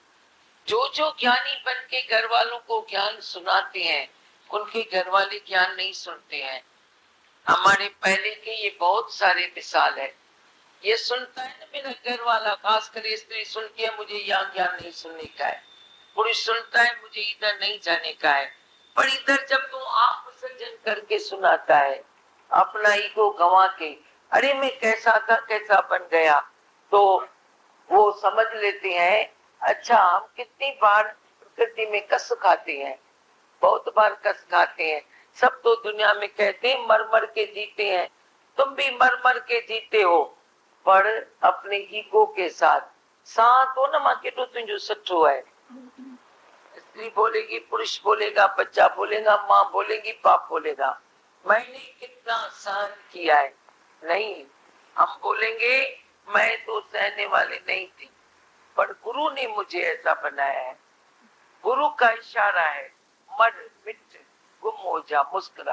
जो जो ज्ञानी बन के घर वालों को ज्ञान सुनाते हैं, उनके घर वाले ज्ञान नहीं सुनते हैं। हमारे पहले के ये बहुत सारे मिसाल है। ये सुनता है ना मेरा घर वाला, खासकर स्त्री सुनती है मुझे यहाँ ज्ञान नहीं सुनने का है, पुरुष सुनता है मुझे इधर नहीं जाने का है, पर इधर जब तुम आप विसर्जन करके सुनाता है, अपना ईगो गंवा के, अरे मैं कैसा था कैसा बन गया, तो वो समझ लेते हैं अच्छा हम कितनी बार प्रकृति में कस खाते हैं, बहुत बार कस खाते हैं। सब तो दुनिया में कहते हैं मर मर के जीते हैं, तुम भी मर मर के जीते हो, पर अपने ईगो के साथ। साथ हो ना माँ के तो तुझे सच्चो है, स्त्री बोलेगी, पुरुष बोलेगा, बच्चा बोलेगा, माँ बोलेगी, बाप बोलेगा, मैंने कितना सहन किया है। नहीं, हम बोलेंगे मैं तो सहने वाले नहीं थी, पर गुरु ने मुझे ऐसा बनाया है। गुरु का इशारा है, मर मिट गुम हो जा मुस्कुरा,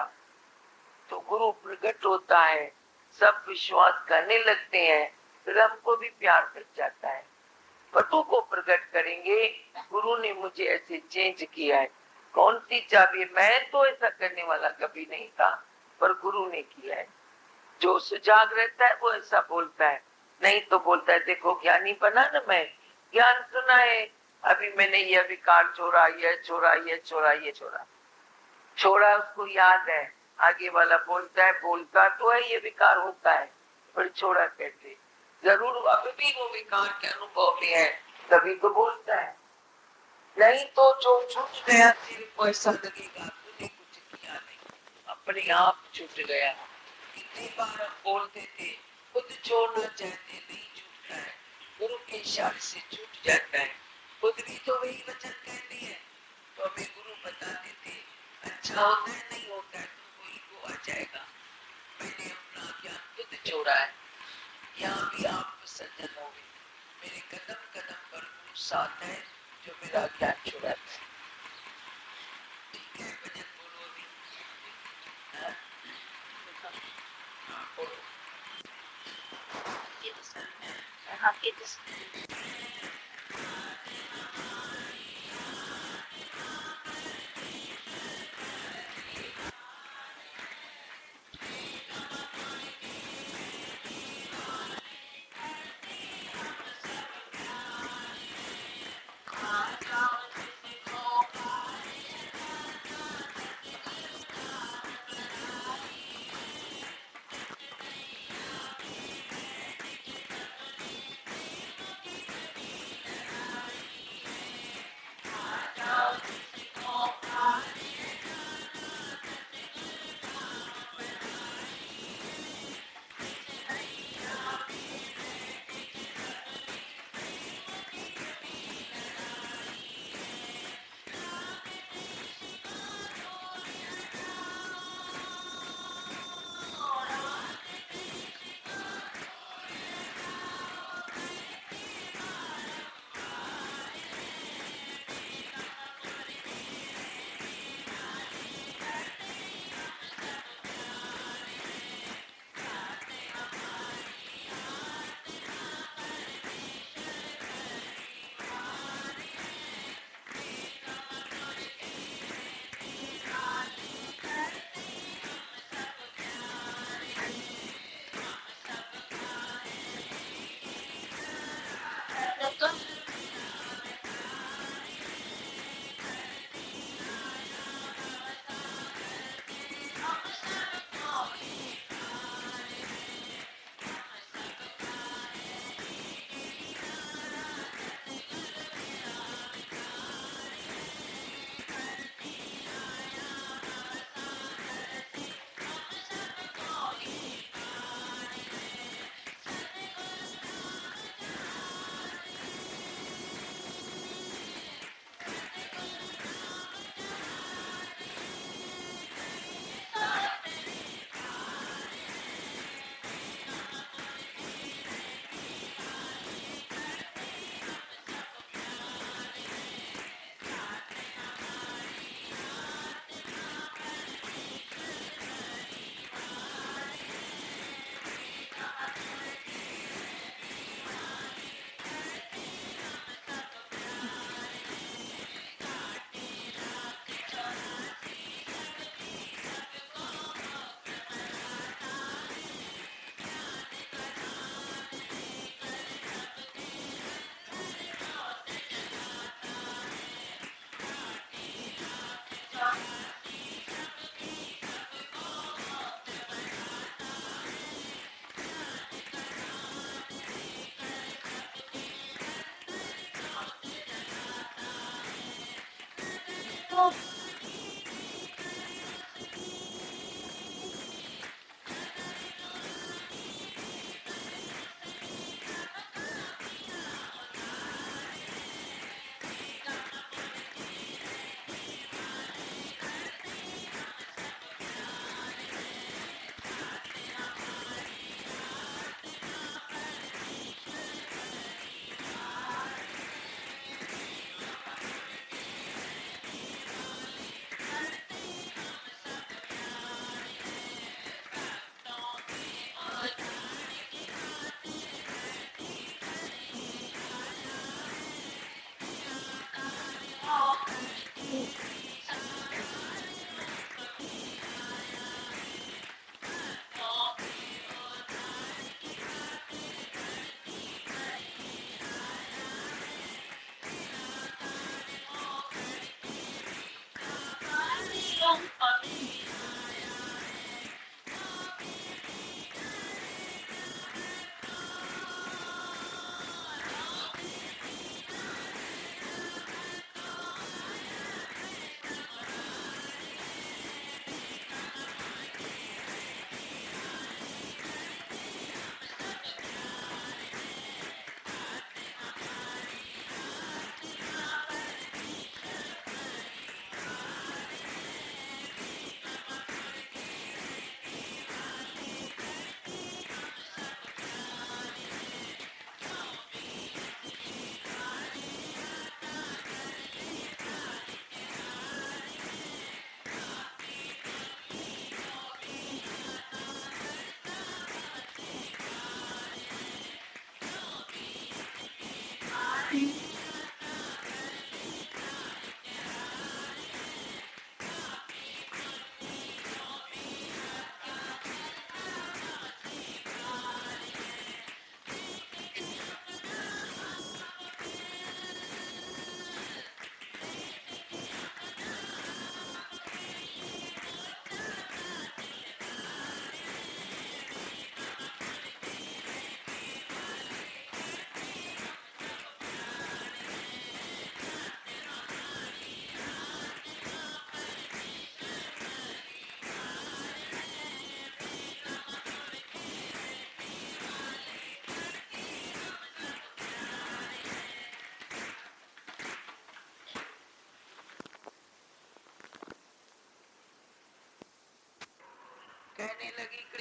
तो गुरु प्रकट होता है, सब विश्वास करने लगते हैं, फिर हमको भी प्यार मिल जाता है। पटु को प्रकट करेंगे, गुरु ने मुझे ऐसे चेंज किया है, कौन सी चाबी, मैं तो ऐसा करने वाला कभी नहीं था, पर गुरु ने किया है। जो सुजाग रहता है वो ऐसा बोलता है, नहीं तो बोलता है देखो ज्ञानी बना ना मैं, ज्ञान सुना है, अभी मैंने ये विकार छोड़ा, ये छोड़ा, ये छोड़ा, ये छोड़ा छोड़ा, उसको याद है। आगे वाला बोलता है, बोलता तो है ये विकार होता है, पर छोड़ा कैसे, जरूर अभी भी वो विकार के अनुभव में है, तभी तो बोलता है। नहीं तो जो छूट गया तेरे को ऐसा लगेगा तूने कुछ किया नहीं, अपने आप छूट गया। कितनी बार हम बोलते थे खुद छोड़ना चाहते नहीं छूटता है, गुरु के इशारे से छूट जाता है। खुद भी तो वही वचन कहती है, तो हमें गुरु बता देते अच्छा होता है नहीं होता है तो कोई को आ जाएगा। मैंने अपना ज्ञान खुद छोड़ा है, यहाँ भी आप सज्जन हो गए। मेरे कदम कदम पर गुरु साथ है जो मेरा ज्ञान छुड़ाता है। ठीक है, भजन बोलो अभी। हाँ? हाँ, बोलो। हाँ,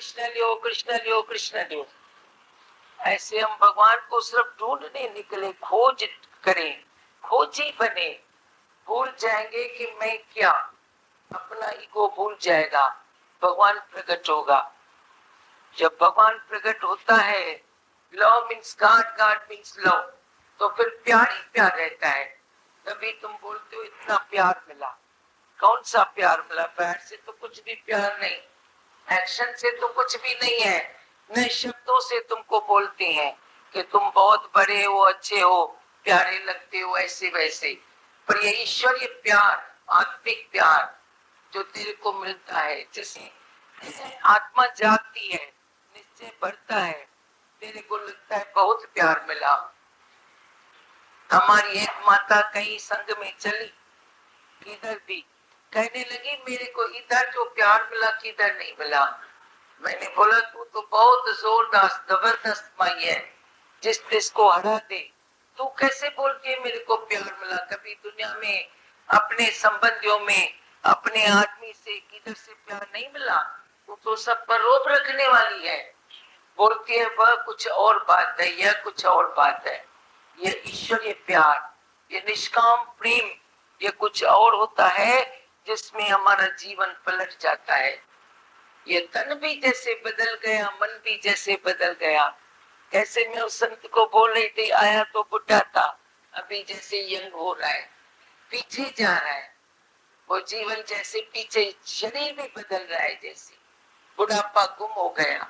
कृष्ण लियो, कृष्ण लियो, कृष्ण लियो। ऐसे हम भगवान को सिर्फ ढूंढने निकले, खोज करें, खोजी बने, भूल जाएंगे कि मैं क्या, अपना ईगो भूल जाएगा, भगवान प्रकट होगा। जब भगवान प्रकट होता है, love means God, God means love, तो फिर प्यार ही प्यार रहता है। तभी तुम बोलते हो इतना प्यार मिला। कौन सा प्यार मिला? प्यार से तो कुछ भी प्यार नहीं, एक्शन से तो कुछ भी नहीं है। नए शब्दों से तुमको बोलते हैं कि तुम बहुत बड़े हो, अच्छे हो, प्यारे लगते हो, ऐसे वैसे। पर ये ईश्वरीय प्यार, आत्मिक प्यार जो तेरे को मिलता है, जैसे आत्मा जागती है, निश्चय बढ़ता है, तेरे को लगता है बहुत प्यार मिला। हमारी एक माता कहीं संग में चली, किधर भी कहने लगी मेरे को इधर जो प्यार मिला किधर नहीं मिला। मैंने बोला तू तो बहुत जोरदार जबरदस्त माई है, जिस जिसको हरा दे। तू कैसे बोलती है मेरे को प्यार मिला? कभी दुनिया में अपने संबंधियों में, अपने आदमी से किधर से प्यार नहीं मिला? तू तो सब पर रोब रखने वाली है। बोलती है वह कुछ और बात है, यह कुछ और बात है। ये ईश्वरीय प्यार, ये निष्काम प्रेम, ये कुछ और होता है जिसमें हमारा जीवन पलट जाता है। ये तन भी जैसे बदल गया, मन भी जैसे बदल गया। कैसे मैं उस संत को बोल रही थी, आया तो बुढ़ा था, अभी जैसे यंग हो रहा है, पीछे जा रहा है। वो जीवन जैसे पीछे, शरीर भी बदल रहा है, जैसे बुढ़ापा गुम हो गया।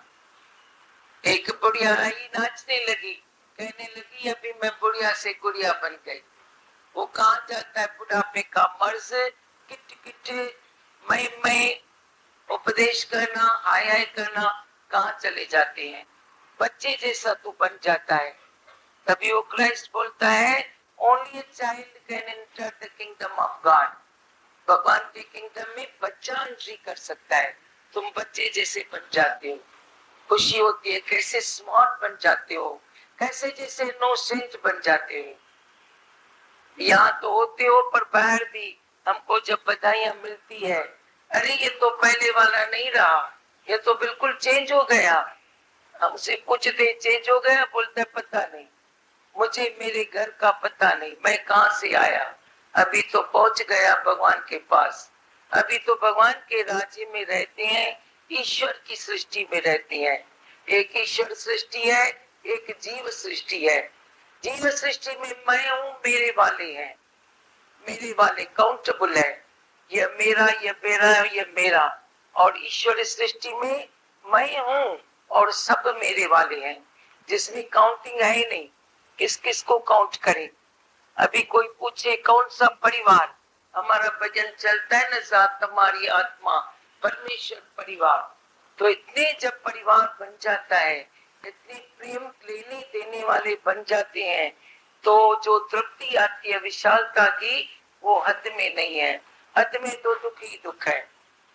एक बुढ़िया आई, नाचने लगी, कहने लगी अभी मैं बुढ़िया से गुड़िया बन गई। वो कहाँ जाता है बुढ़ापे का मर्ज, किट किट मैं मैं उपदेश करना, हाय हाय करना, कहाँ चले जाते हैं। बच्चे जैसा तू बन जाता है। तभी वो क्राइस्ट बोलता है only a child can enter the kingdom of God. भगवान के किंगडम में बच्चा एंट्री कर सकता है। तुम बच्चे जैसे बन जाते हो, खुशी होती है, कैसे स्मार्ट बन जाते हो, कैसे जैसे इनोसेंट बन जाते हो। यहाँ तो होते हो पर बाहर भी हमको जब बधाइयां मिलती है, अरे ये तो पहले वाला नहीं रहा, ये तो बिल्कुल चेंज हो गया। हमसे पूछते चेंज हो गया, बोलते पता नहीं, मुझे मेरे घर का पता नहीं, मैं कहाँ से आया, अभी तो पहुंच गया भगवान के पास। अभी तो भगवान के राज्य में रहते हैं, ईश्वर की सृष्टि में रहते हैं। एक ईश्वर सृष्टि है, एक जीव सृष्टि है। जीव सृष्टि में मैं हूँ, मेरे वाले हैं, मेरे वाले काउंटेबल है, ये मेरा, ये मेरा, ये मेरा। और ईश्वर सृष्टि में मैं हूँ और सब मेरे वाले हैं, जिसमें काउंटिंग है ही नहीं। किस किस को काउंट करें? अभी कोई पूछे कौन सा परिवार, हमारा भजन चलता है ना, जात हमारी आत्मा परमेश्वर परिवार। तो इतने जब परिवार बन जाता है, इतने प्रेम लेने देने वाले बन जाते हैं, तो जो तृप्ति आती है विशालता की, वो हद में नहीं है। हद में तो दुख ही दुख है,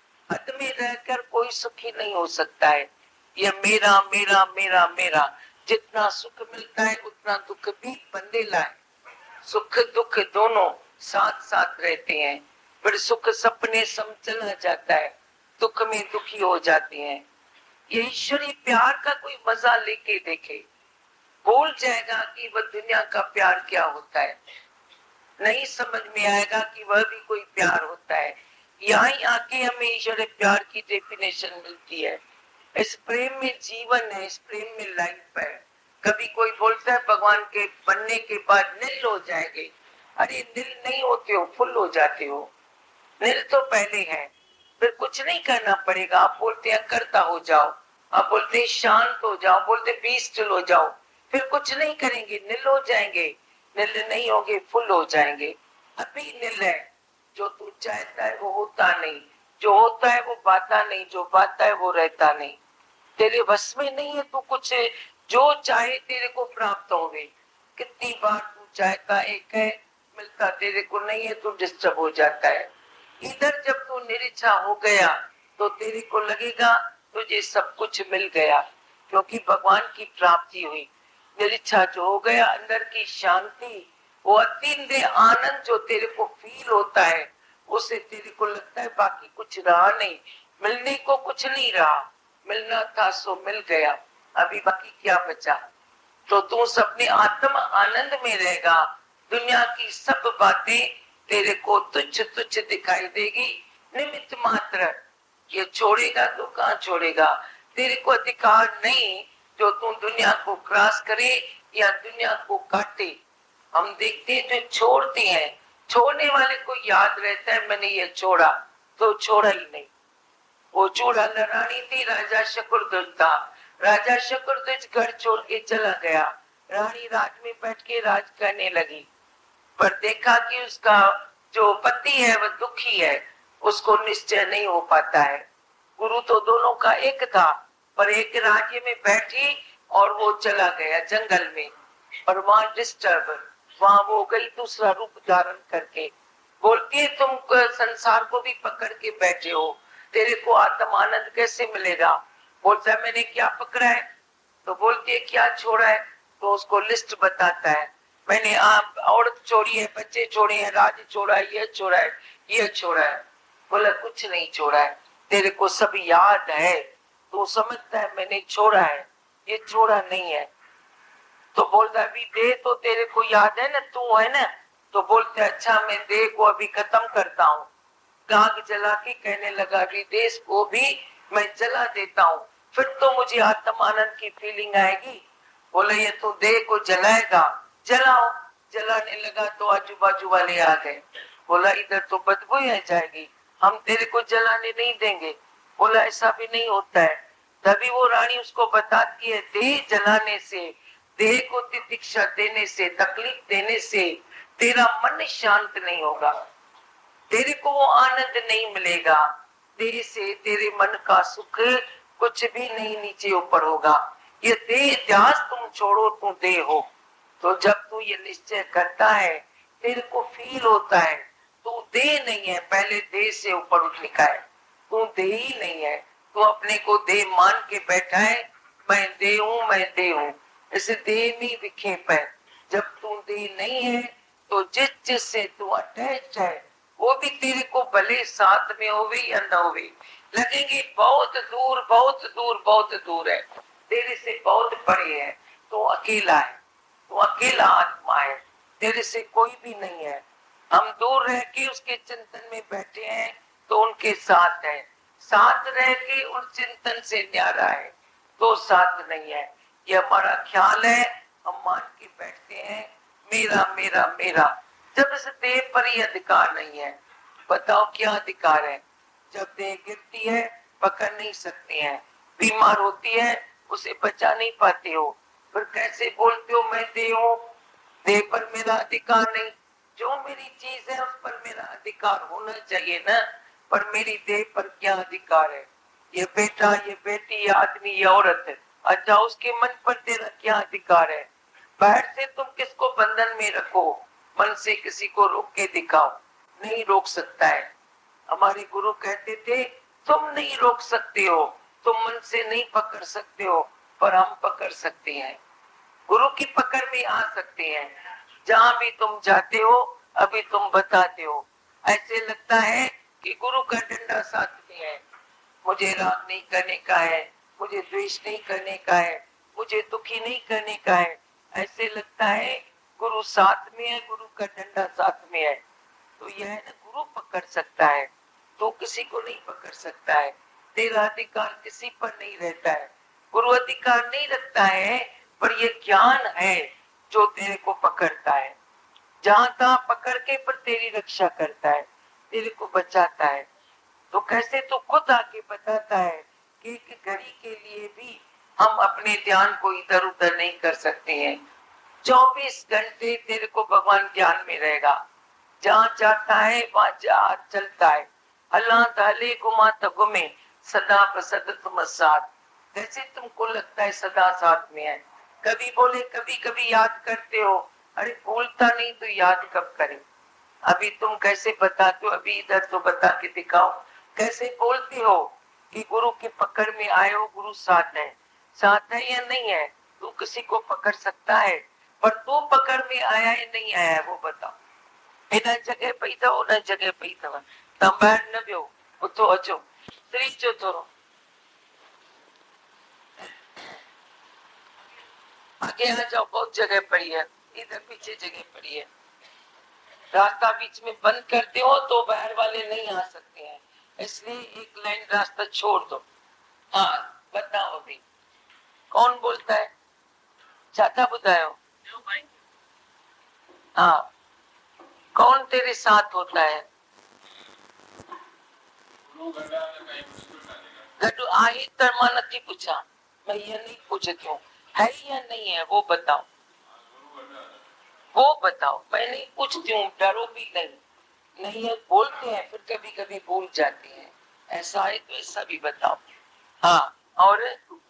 हद में रहकर कोई सुखी नहीं हो सकता है। ये मेरा मेरा मेरा मेरा, जितना सुख मिलता है उतना दुख भी बंदेला है। सुख दुख दोनों साथ साथ रहते हैं, फिर सुख सपने सम चला जाता है, दुख में दुखी हो जाते हैं। ये ईश्वरीय प्यार का कोई मजा लेके देखे, भूल जाएगा कि वह दुनिया का प्यार क्या होता है, नहीं समझ में आएगा कि वह भी कोई प्यार होता है। यहाँ आके हमें ईश्वरीय प्यार की डेफिनेशन मिलती है। इस प्रेम में जीवन है, इस प्रेम में लाइफ है। कभी कोई बोलता है भगवान के बनने के बाद नील हो जाएंगे, अरे नील नहीं होते हो, फुल हो जाते हो। नील तो पहले है, फिर कुछ नहीं करना पड़ेगा। आप बोलते हैं करता हो जाओ, आप बोलते हैं शांत हो जाओ, बोलते पीसफुल हो जाओ, फिर कुछ नहीं करेंगे, नील हो जाएंगे। नील नहीं होगे, फुल हो जाएंगे। अभी नील है, जो तू चाहता है वो होता नहीं, जो होता है वो बाता नहीं, जो बाता है वो रहता नहीं। तेरे बस में नहीं है, तू कुछ जो चाहे तेरे को प्राप्त होवे। कितनी बार तू चाहता एक है, मिलता तेरे को नहीं है, तो डिस्टर्ब हो जाता है। इधर जब तू निरीच्छा हो गया तो तेरे को लगेगा तुझे सब कुछ मिल गया, क्योंकि भगवान की प्राप्ति हुई। निरीच्छा जो हो गया, अंदर की शांति, वो अतीन्द्रिय आनंद जो तेरे को फील होता है, उससे तेरे को लगता है बाकी कुछ रहा नहीं, मिलने को कुछ नहीं रहा। मिलना था सो मिल गया, अभी बाकी क्या बचा। तो तू अपने आत्म आनंद में रहेगा, दुनिया की सब बातें तेरे को तुच्छ तुच्छ दिखाई देगी, निमित्त मात्र। ये छोड़ेगा तो कहाँ छोड़ेगा, तेरे को अधिकार नहीं जो तू दुनिया को क्रॉस करे या दुनिया को काटे। हम देखते हैं जो छोड़ते हैं, छोड़ने वाले को याद रहता है मैंने ये छोड़ा, तो छोड़ा ही नहीं। वो चूड़ा रानी थी, राजा शकुरध्वज था। राजा शकुरध्वज घर छोड़ के चला गया, रानी राज में बैठ के राज करने लगी, पर देखा कि उसका जो पति है वह दुखी है, उसको निश्चय नहीं हो पाता है। गुरु तो दोनों का एक था, पर एक राज्य में बैठी और वो चला गया जंगल में, और वहां डिस्टर्ब, वहां वो गई दूसरा रूप धारण करके। बोलती है तुम संसार को भी पकड़ के बैठे हो, तेरे को आत्म आनंद कैसे मिलेगा। बोलता है मैंने क्या पकड़ा है, तो बोलती है क्या छोड़ा है, तो उसको लिस्ट बताता है, मैंने आप औरत छोड़ी है, बच्चे छोड़े हैं, राज छोड़ा है, ये छोड़ा है, ये छोड़ा है। बोला कुछ नहीं छोड़ा है, तेरे को सब याद है, तो समझता है मैंने छोड़ा है, ये छोड़ा नहीं है। तो बोलता अभी देह तो तेरे को याद है ना, तू है ना, तो बोलते अच्छा मैं देह को अभी खत्म करता हूँ। आग जला के कहने लगा अभी देश को भी मैं जला देता हूँ, फिर तो मुझे आत्म आनंद की फीलिंग आएगी। बोले ये तो देह को जलाएगा, जलाओ। जलाने लगा तो आजू बाजू वाले आ गए, बोला इधर तो बदबू आ जाएगी, हम तेरे को जलाने नहीं देंगे। बोला ऐसा भी नहीं होता है। तभी वो रानी उसको बताती है देह जलाने से, देह को तितिक्षा देने से, तकलीफ देने से तेरा मन शांत नहीं होगा, तेरे को वो आनंद नहीं मिलेगा, देह से तेरे मन का सुख कुछ भी नहीं नीचे ऊपर होगा। ये देह ध्यास तुम छोड़ो, तू देह हो। तो जब तू ये निश्चय करता है तेरे को फील होता है तू देह नहीं है, पहले देह से ऊपर उठ लिखा है, तू देह ही नहीं है। तू अपने को देह मान के बैठा है, मैं देह हूं, मैं देह हूं, इसे देह में विक्षेप है। जब तू देह नहीं है तो जिस जिससे तू अटैच है वो भी तेरे को भले साथ में होवे या न होवे लगेंगे बहुत दूर, बहुत दूर, बहुत दूर है, तेरे से बहुत परे है, तो अकेला है, तो अकेला आत्मा है, तेरे से कोई भी नहीं है। हम दूर रह के उसके चिंतन में बैठे हैं तो उनके साथ है, साथ रह के उन चिंतन से न्यारा है तो साथ नहीं है। ये हमारा ख्याल है, हम मान के बैठते हैं मेरा मेरा मेरा, जब इस देह पर ही अधिकार नहीं है। बताओ क्या अधिकार है, जब देह गिरती है पकड़ नहीं सकते हैं, बीमार होती है उसे बचा नहीं पाते हो, फिर कैसे बोलते हो मैं देह हूं, देह पर मेरा अधिकार नहीं। जो मेरी चीज है उस पर मेरा अधिकार होना चाहिए ना, पर मेरी देह पर क्या अधिकार है। ये बेटा, ये बेटी, ये आदमी, ये औरत है, अच्छा उसके मन पर तेरा क्या अधिकार है। बाहर से तुम किसको बंधन में रखो, मन से किसी को रोक के दिखाओ, नहीं रोक सकता है। हमारे गुरु कहते थे तुम नहीं रोक सकते हो, तुम मन से नहीं पकड़ सकते हो, पर हम पकड़ सकते हैं, गुरु की पकड़ में आ सकते हैं। जहां भी तुम जाते हो अभी तुम बताते हो, ऐसे लगता है कि गुरु का डंडा साथ में है, मुझे राग नहीं करने का है, मुझे द्वेष नहीं करने का है, मुझे दुखी नहीं करने का है, ऐसे लगता है गुरु साथ में है, गुरु का डंडा साथ में है। तो यह है ना, गुरु पकड़ सकता है तो किसी को नहीं पकड़ सकता है, तेरा अधिकार किसी पर नहीं रहता है। गुरु अधिकार नहीं रखता है, पर यह ज्ञान है जो तेरे को पकड़ता है, जहां तहां पकड़ के पर तेरी रक्षा करता है, तेरे को बचाता है। तो कैसे तो खुद आके बताता है कि एक घड़ी के लिए भी हम अपने ध्यान को इधर उधर नहीं कर सकते हैं। चौबीस घंटे तेरे को भगवान ध्यान में रहेगा, जहां जाता है वहां जा चलता है, अल्लाह ताले घुमा तो घूमे, सदा बसद तुम साथ, जैसे तुमको लगता है सदा साथ में है। कभी बोले कभी कभी याद करते हो, अरे बोलता नहीं तो याद कब करे। अभी तुम कैसे बताते हो, अभी इधर तो बता के दिखाओ, कैसे बोलते हो कि गुरु की पकड़ में आए हो, गुरु साथ है, साथ है या नहीं है। तू किसी को पकड़ सकता है, पर तू पकड़ में आया है नहीं आया है वो बताओ। एना जगह पई थो, उन जगह पई थव, तव्हां ॿाहिरि न वियो, उथो अचो, स्त्री चो थोरो आगे आ जाओ, बहुत जगह पड़ी है, इधर पीछे जगह पड़ी है। रास्ता बीच में बंद करते हो तो बाहर वाले नहीं आ सकते हैं, इसलिए एक लाइन रास्ता छोड़ दो। हाँ बताओ अभी कौन बोलता है, चाचा बताओ। हाँ कौन तेरे साथ होता है? गड्डू आही कर्मा नहीं पूछा, मैं ये नहीं पूछती हूँ है या नहीं है, वो बताओ, वो बताओ, मैं नहीं पूछती हूँ, डरो भी नहीं। नहीं है बोलते हैं, फिर कभी कभी भूल जाते हैं, ऐसा है तो ऐसा भी बताओ। हाँ और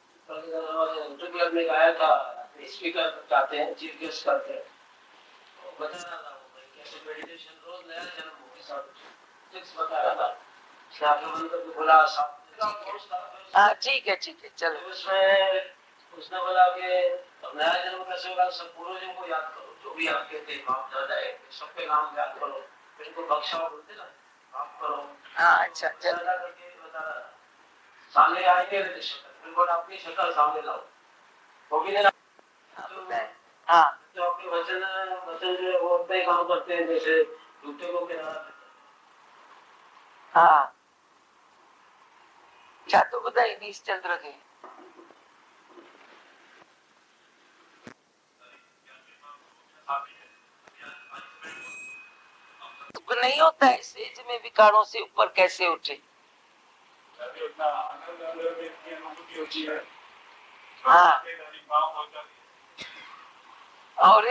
में गाया था, स्पीकर चाहते हैं, चीफ गेस्ट करते हैं, तो बता रहा था कैसे मेडिटेशन रोज नया जन्म हो, सिक्स बता रहा था, बोला हाँ ठीक है ठीक है चलो। उसमें उसने बोला कि नया जन्म कैसे होगा, सब पूर्वजों को याद करो, जो भी आपके थे बाप दादा है, सबके नाम याद करो, इनको बख्शा बोलते ना, माफ करो। हाँ अच्छा चल करके बता रहा था, सामने आएंगे बिल्कुल अपनी शक्ल सामने लाओ, वो भी नहीं हाँ जो अपने वचन वचन जो है वो अपने ही काम करते हैं, जैसे झूठे को गिरा। हाँ क्या तो बताइए बीस चंद्र के दुख नहीं होता है, सेज में विकारों से ऊपर कैसे उठे? हाँ और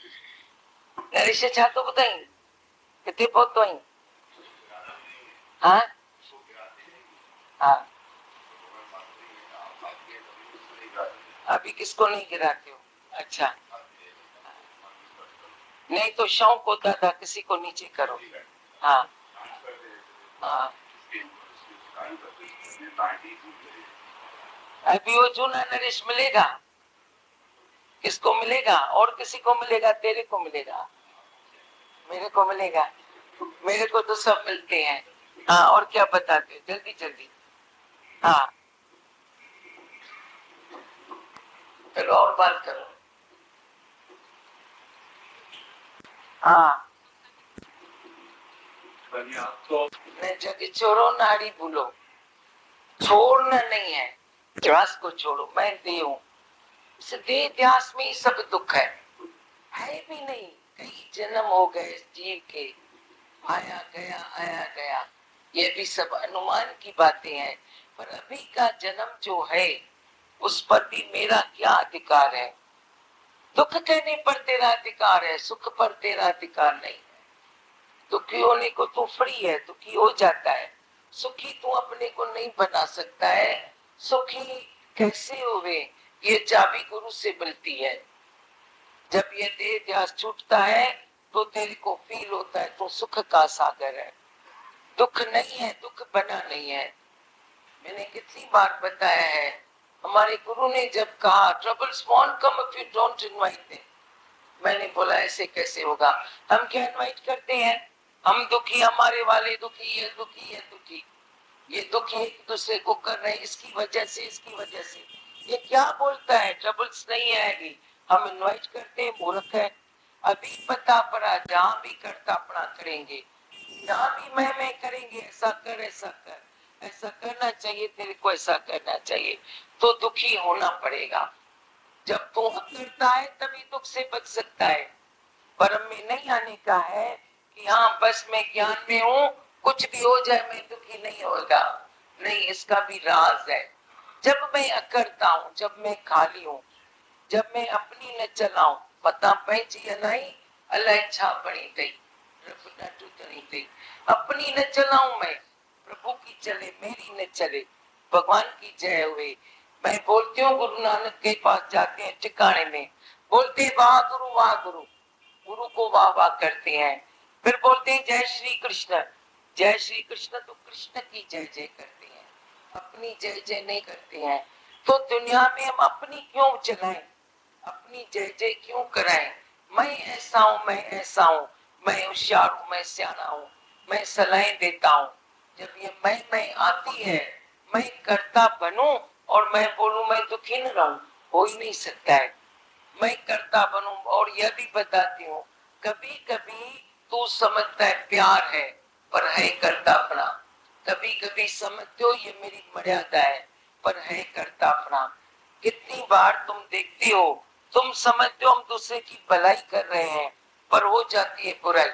छा तो ॿुधाई किथे पहुतो आहीं? हाँ हाँ अभी किसको नहीं गिराते हो? अच्छा नहीं तो शौक होता था किसी को नीचे करो। हाँ हाँ अभी वो जूना नरेश मिलेगा, किसको मिलेगा? और किसी को मिलेगा? तेरे को मिलेगा, मेरे को मिलेगा, मेरे को तो सब मिलते हैं। हाँ और क्या बताते हो जल्दी जल्दी। हाँ चलो और बात करो। हाँ जग छोड़ो नाड़ी भूलो, छोड़ना नहीं है, ध्यास को छोड़ो, मैं देह हूँ, इस देह ध्यास में ही सब दुख है, है भी नहीं, कई जन्म हो गए जीव के, आया गया आया गया, ये भी सब अनुमान की बातें हैं, पर अभी का जन्म जो है उस पर भी मेरा क्या अधिकार है? दुख कहने पर तेरा अधिकार है, सुख पर तेरा अधिकार नहीं है। दुखी होने को तू फ्री है, दुखी हो जाता है, सुखी तू अपने को नहीं बना सकता है। सुखी कैसे हुए? ये चाबी गुरु से मिलती है। जब ये देह ध्यास छूटता है तो तेरे को फील होता है तो सुख का सागर है, दुख नहीं है, दुख बना नहीं है। मैंने कितनी बार बताया है, हमारे गुरु ने जब कहा troubles won't come if you don't invite them, मैंने बोला ऐसे कैसे होगा, हम क्या इनवाइट करते हैं? हम दुखी, हमारे वाले दुखी, ये दुखी ये दुखी, ये दुखी एक दूसरे को कर रहे हैं, इसकी वजह से इसकी वजह से, ये क्या बोलता है ट्रबल्स नहीं आएगी, हम इनवाइट करते हैं, मूर्ख है। अभी पता पड़ा जहाँ भी करता अपना करेंगे, जहाँ भी मैं मैं करेंगे, ऐसा कर ऐसा कर ऐसा करना चाहिए, तेरे को ऐसा करना चाहिए, तो दुखी होना पड़ेगा। जब तू करता है तभी दुख से बच सकता है। परम में नहीं आने का है कि हाँ बस मैं ज्ञान में हूँ, कुछ भी हो जाए मैं दुखी नहीं होगा, नहीं, इसका भी राज है। जब मैं अकरता हूँ, जब मैं खाली हूँ, जब मैं अपनी न चलाऊं, पता पहुंची नहीं, अल्लाह इच्छा बनी गई, अपनी न चलाऊं मैं, प्रभु की चले, मेरी न चले, भगवान की जय हुए। मैं बोलती हूँ गुरु नानक के पास जाते हैं ठिकाने में, बोलते वाह गुरु वाह गुरु, गुरु को वाह वाह करते हैं, फिर बोलते हैं जय श्री कृष्ण, जय श्री कृष्ण, तो कृष्ण की जय जय करते हैं, अपनी जय जय नहीं करते हैं। तो दुनिया में हम अपनी क्यों चलाएं, अपनी जय जय क्यों कराएं? मैं ऐसा हूं, मैं ऐसा हूं, मैं होशियार हूं, मैं सियाना हूं, मैं सलाहें देता हूं। जब ये मैं मैं आती है, मैं करता बनूं और मैं बोलूं मैं दुखी न रहूं, हो ही नहीं सकता है। मैं करता बनूं। और यह भी बताती हूँ, कभी कभी तू समझता है प्यार है पर है करता अपना, कभी कभी समझते हो ये मेरी मर्यादा है पर है करता अपना। कितनी बार तुम देखते हो, तुम समझते हो हम दूसरे की भलाई कर रहे हैं पर हो जाती है बुराई।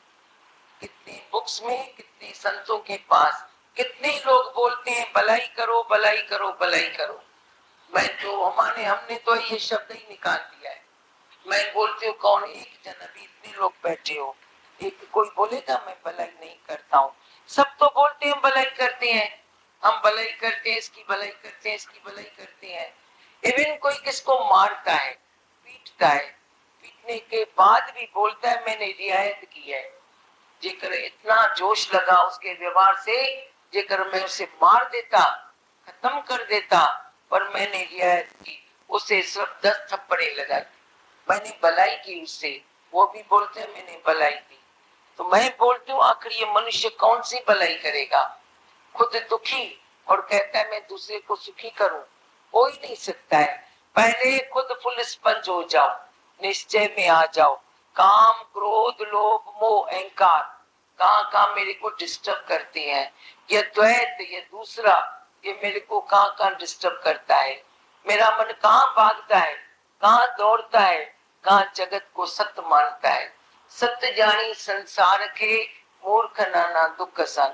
कितनी बुक्स में, कितने संतों के पास कितने लोग बोलते हैं भलाई करो भलाई करो भलाई करो। मैं तो हमारे हमने तो ये शब्द ही निकाल दिया है। मैं बोलती हूँ कौन एक जन, अभी इतने लोग बैठे हो, एक कोई बोलेगा मैं भलाई नहीं करता हूँ? सब तो बोलते हैं भलाई करते हैं, हम भलाई करते हैं, इसकी भलाई करते हैं, इसकी भलाई करते हैं। इवन कोई किसको मारता है, पीटता है, पीटने के बाद भी बोलता है मैंने रियायत की है। जेकर इतना जोश लगा उसके व्यवहार से, जेकर मैं उसे मार देता, खत्म कर देता, पर मैंने रियायत की, उसे सिर्फ दस थप्पड़े लगाई, मैंने भलाई की उससे, वो भी बोलते हैं मैंने भलाई की। तो मैं बोलती हूँ आखिर ये मनुष्य कौन सी भलाई करेगा? खुद दुखी और कहता है मैं दूसरे को सुखी करूं, हो ही नहीं सकता है। पहले खुद फुल स्पंज हो जाओ, निश्चय में आ जाओ। काम क्रोध लोभ मोह अहंकार कहाँ कहाँ मेरे को डिस्टर्ब करते हैं, ये द्वैत, ये दूसरा, ये मेरे को कहाँ कहाँ डिस्टर्ब करता है। मेरा मन कहाँ भागता है, कहाँ दौड़ता है, कहाँ जगत को सत्य मानता है। सत्य जानी संसार के, मूर्ख नाना दुख सन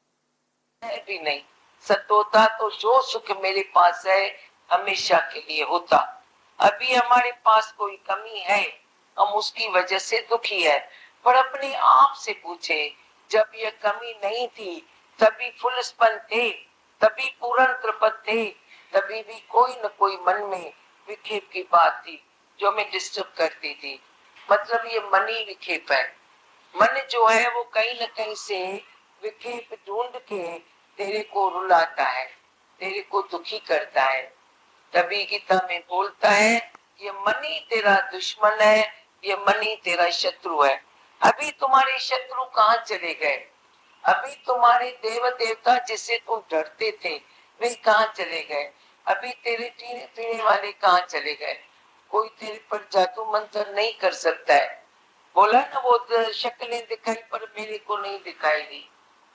है भी नहीं। सत्य होता तो जो सुख मेरे पास है हमेशा के लिए होता। अभी हमारे पास कोई कमी है, हम उसकी वजह से दुखी है, पर अपने आप से पूछे जब ये कमी नहीं थी तभी फुल स्पंद थे, तभी पूर्ण कृपत थे, तभी भी कोई न कोई मन में विक्षेप की बात थी जो हमें डिस्टर्ब करती थी। मतलब ये मन ही विक्षेप है। मन जो है वो कहीं न कहीं से विक्षेप ढूंढ के तेरे को रुलाता है, तेरे को दुखी करता है। तभी गीता में बोलता है ये मन ही तेरा दुश्मन है, ये मन ही तेरा शत्रु है। अभी तुम्हारे शत्रु कहाँ चले गए? अभी तुम्हारे देव देवता जिससे तुम डरते थे वे कहाँ चले गए? अभी तेरे पीने पीने वाले कहाँ चले गए? कोई तेरे पर जादू मंत्र नहीं कर सकता है। बोला ना वो शक्लें दिखाई पर मेरे को नहीं दिखाई दी।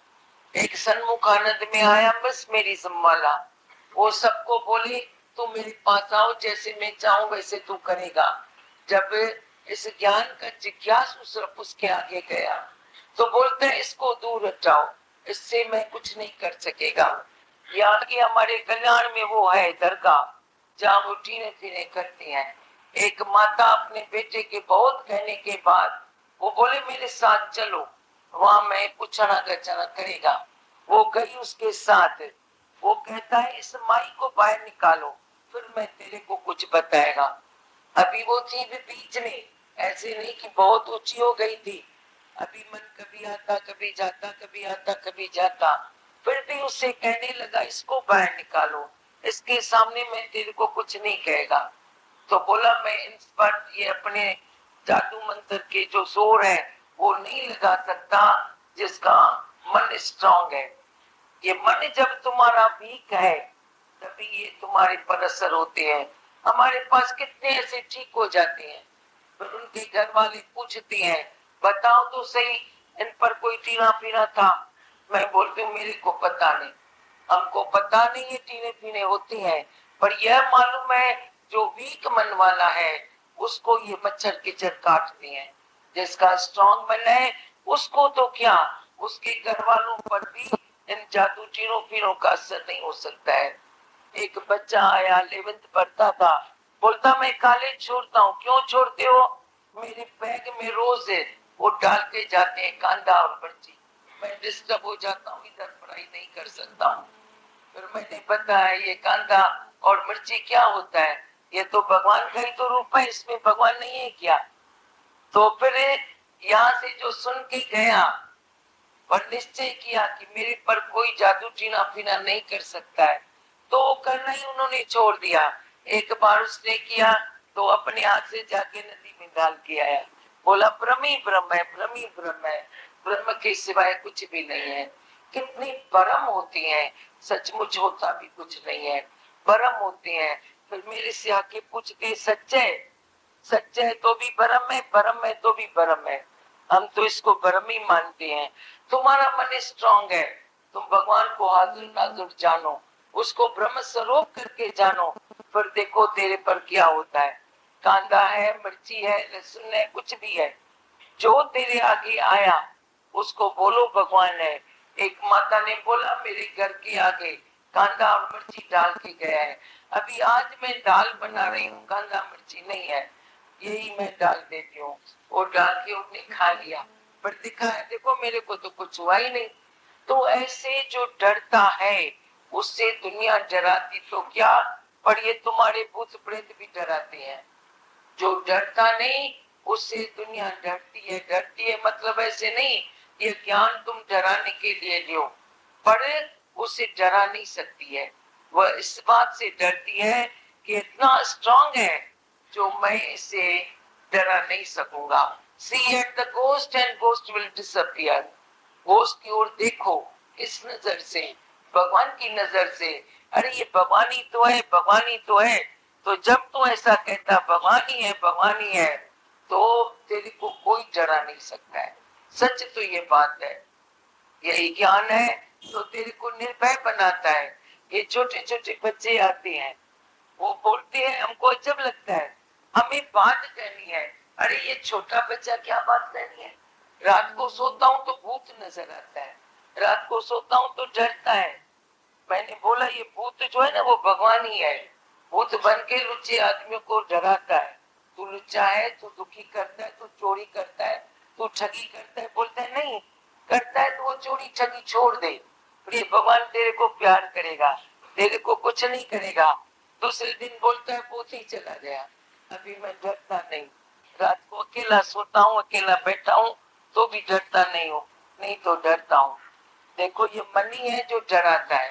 एक सन्मुख आनंद में आया बस मेरी संभाला, वो सबको बोले तू मेरे पास आओ, जैसे मैं चाहूं वैसे तू करेगा। जब इस ज्ञान का जिज्ञासु सिर्फ उसके आगे गया तो बोलते हैं इसको दूर हटाओ, इससे मैं कुछ नहीं कर सकेगा। यहाँ के हमारे कल्याण में वो है दरगाह जहाँ वो टीने फीने करती हैं। एक माता अपने बेटे के बहुत कहने के बाद वो बोले मेरे साथ चलो, वहां मैं पूछना गचना करेगा। वो गई उसके साथ, वो कहता है इस माई को बाहर निकालो फिर मैं तेरे को कुछ बताएगा। अभी वो थी भी बीच में, ऐसे नहीं कि बहुत ऊंची हो गई थी। अभी मन कभी आता कभी जाता, कभी आता कभी जाता, फिर भी उससे कहने लगा इसको बाहर निकालो, इसके सामने मैं तेरे को कुछ नहीं कहेगा। तो बोला मैं इन पर ये अपने जादू मंत्र के जो जोर है वो नहीं लगा सकता जिसका मन स्ट्रांग है। ये मन जब तुम्हारा वीक है तभी ये तुम्हारे पर असर होते हैं। हमारे पास कितने ऐसे ठीक हो जाते हैं, फिर उनके घर वाले पूछते हैं बताओ तो सही इन पर कोई टीना पीना था? मैं बोलती हूँ मेरे को पता नहीं, हमको पता नहीं ये टीने पीने होते हैं, पर यह मालूम है जो वीक मन वाला है उसको ये मच्छर कीचड़ काटते हैं। जिसका स्ट्रॉन्ग मन है उसको तो क्या, उसके घर वालों पर भी इन जादू टीनों पीनों का असर नहीं हो सकता है। एक बच्चा आया, इलेवेंथ पढ़ता था, बोलता मैं कॉलेज छोड़ता हूँ। क्यों छोड़ते हो? मेरे बैग में रोज है वो डाल के जाते हैं कांदा और मिर्ची, मैं डिस्टर्ब हो जाता हूँ, इधर पढ़ाई नहीं कर सकता हूँ। फिर मैंने बताया ये कांदा और मिर्ची क्या होता है, ये तो भगवान का ही तो रूप है, इसमें भगवान नहीं है क्या? तो फिर यहाँ से जो सुन के गया और निश्चय किया कि मेरे पर कोई जादू टीना फीना नहीं कर सकता है, तो करना ही उन्होंने छोड़ दिया। एक बार उसने किया तो अपने हाथ से जाके नदी में डाल के आया, बोला ब्रह्म ही ब्रह्म है, ब्रह्म ही ब्रह्म है, ब्रह्म के सिवाय कुछ भी नहीं है। कितनी परम होती है, सचमुच होता भी कुछ नहीं है, परम होती है। फिर मेरे से आके पूछते सच्चे सच है तो भी भ्रम है, भ्रम है तो भी भ्रम है। हम तो इसको भ्रम ही मानते हैं। तुम्हारा मन स्ट्रांग है, तुम भगवान को हाजिर नाजुर जानो, उसको ब्रह्म स्वरूप करके जानो, फिर देखो तेरे पर क्या होता है। कांदा है, मिर्ची है, लहसुन है, कुछ भी है, जो तेरे आगे आया उसको बोलो भगवान है। एक माता ने बोला मेरे घर के आगे कांदा और मिर्ची डाल के गया है, अभी आज मैं दाल बना रही हूँ, कांदा मिर्ची नहीं है, यही मैं डाल देती हूँ। और डाल के उसने खा लिया, पर दिखा है देखो मेरे को तो कुछ हुआ ही नहीं। तो ऐसे जो डरता है उससे दुनिया डराती तो क्या, पर ये तुम्हारे भूत प्रेत भी डराते हैं। जो डरता नहीं उससे दुनिया डरती है। डरती है मतलब ऐसे नहीं ये ज्ञान तुम डराने के लिए लो, पर उसे डरा नहीं सकती है। वह इस बात से डरती है कि इतना स्ट्रांग है जो मैं इसे डरा नहीं सकूंगा। See at the ghost and ghost will disappear. Ghost की ओर देखो, किस नजर से, भगवान की नजर से। अरे ये भगवान ही तो है, भगवान ही तो है। तो जब तू ऐसा कहता भगवान ही है, भगवान ही है, तो तेरे को कोई डरा नहीं सकता है। सच तो ये बात है, यही ज्ञान है तो तेरे को निर्भय बनाता है। ये छोटे छोटे बच्चे आते हैं, वो बोलते हैं, हमको अजब लगता है, हमें बात कहनी है। अरे ये छोटा बच्चा क्या बात कहनी है। रात को सोता हूँ तो भूत नजर आता है, रात को सोता हूँ तो डरता है। मैंने बोला ये भूत जो है ना वो भगवान ही है, भूत बन के लुच्चे आदमियों को डराता है। तू लुच्चा है, तू दुखी करता है, तू चोरी करता है, तू ठगी करता है, बोलता है नहीं करता है तो वो चोरी ठगी छोड़ दे, ये भगवान तेरे को प्यार करेगा, तेरे को कुछ नहीं करेगा। दूसरे दिन बोलता है भूत ही चला गया। अभी मैं डरता नहीं, रात को अकेला सोता हूँ, अकेला बैठा हूँ तो भी डरता नहीं हूँ, नहीं तो डरता हूँ। देखो ये मन ही है जो डराता है।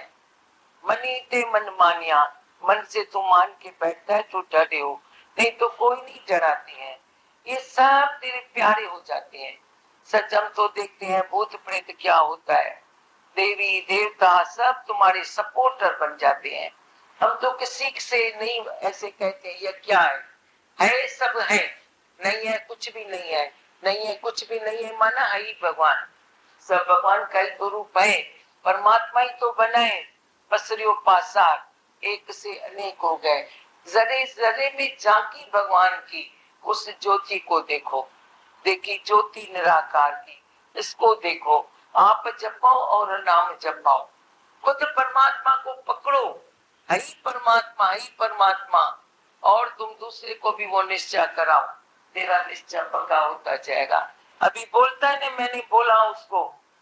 मनी ते मन मानिया, मन से तू मान के बैठता है तो डरे हो, नहीं तो कोई नहीं डराते हैं। ये सब तेरे प्यारे हो जाते हैं। सच हम तो देखते हैं भूत प्रेत क्या होता है, देवी देवता सब तुम्हारे सपोर्टर बन जाते हैं। हम तो किसी से नहीं ऐसे कहते हैं ये क्या है, है सब है, नहीं है कुछ भी नहीं है, नहीं है कुछ भी नहीं है माना है ही भगवान। सब भगवान का ही तो रूप है, परमात्मा ही तो बना है। पसरियो पासार, एक से अनेक हो गए, जरे जरे में झांकी भगवान की, उस ज्योति को देखो। देखी ज्योति निराकार की, इसको देखो। आप जपाओ और नाम जपाओ, खुद परमात्मा को पकड़ो, है ही परमात्मा, ही परमात्मा। और तुम दूसरे को भी वो निश्चय कराओ, तेरा निश्चय पक्का होता जाएगा। अभी बोलता है ना, मैंने बोला उसको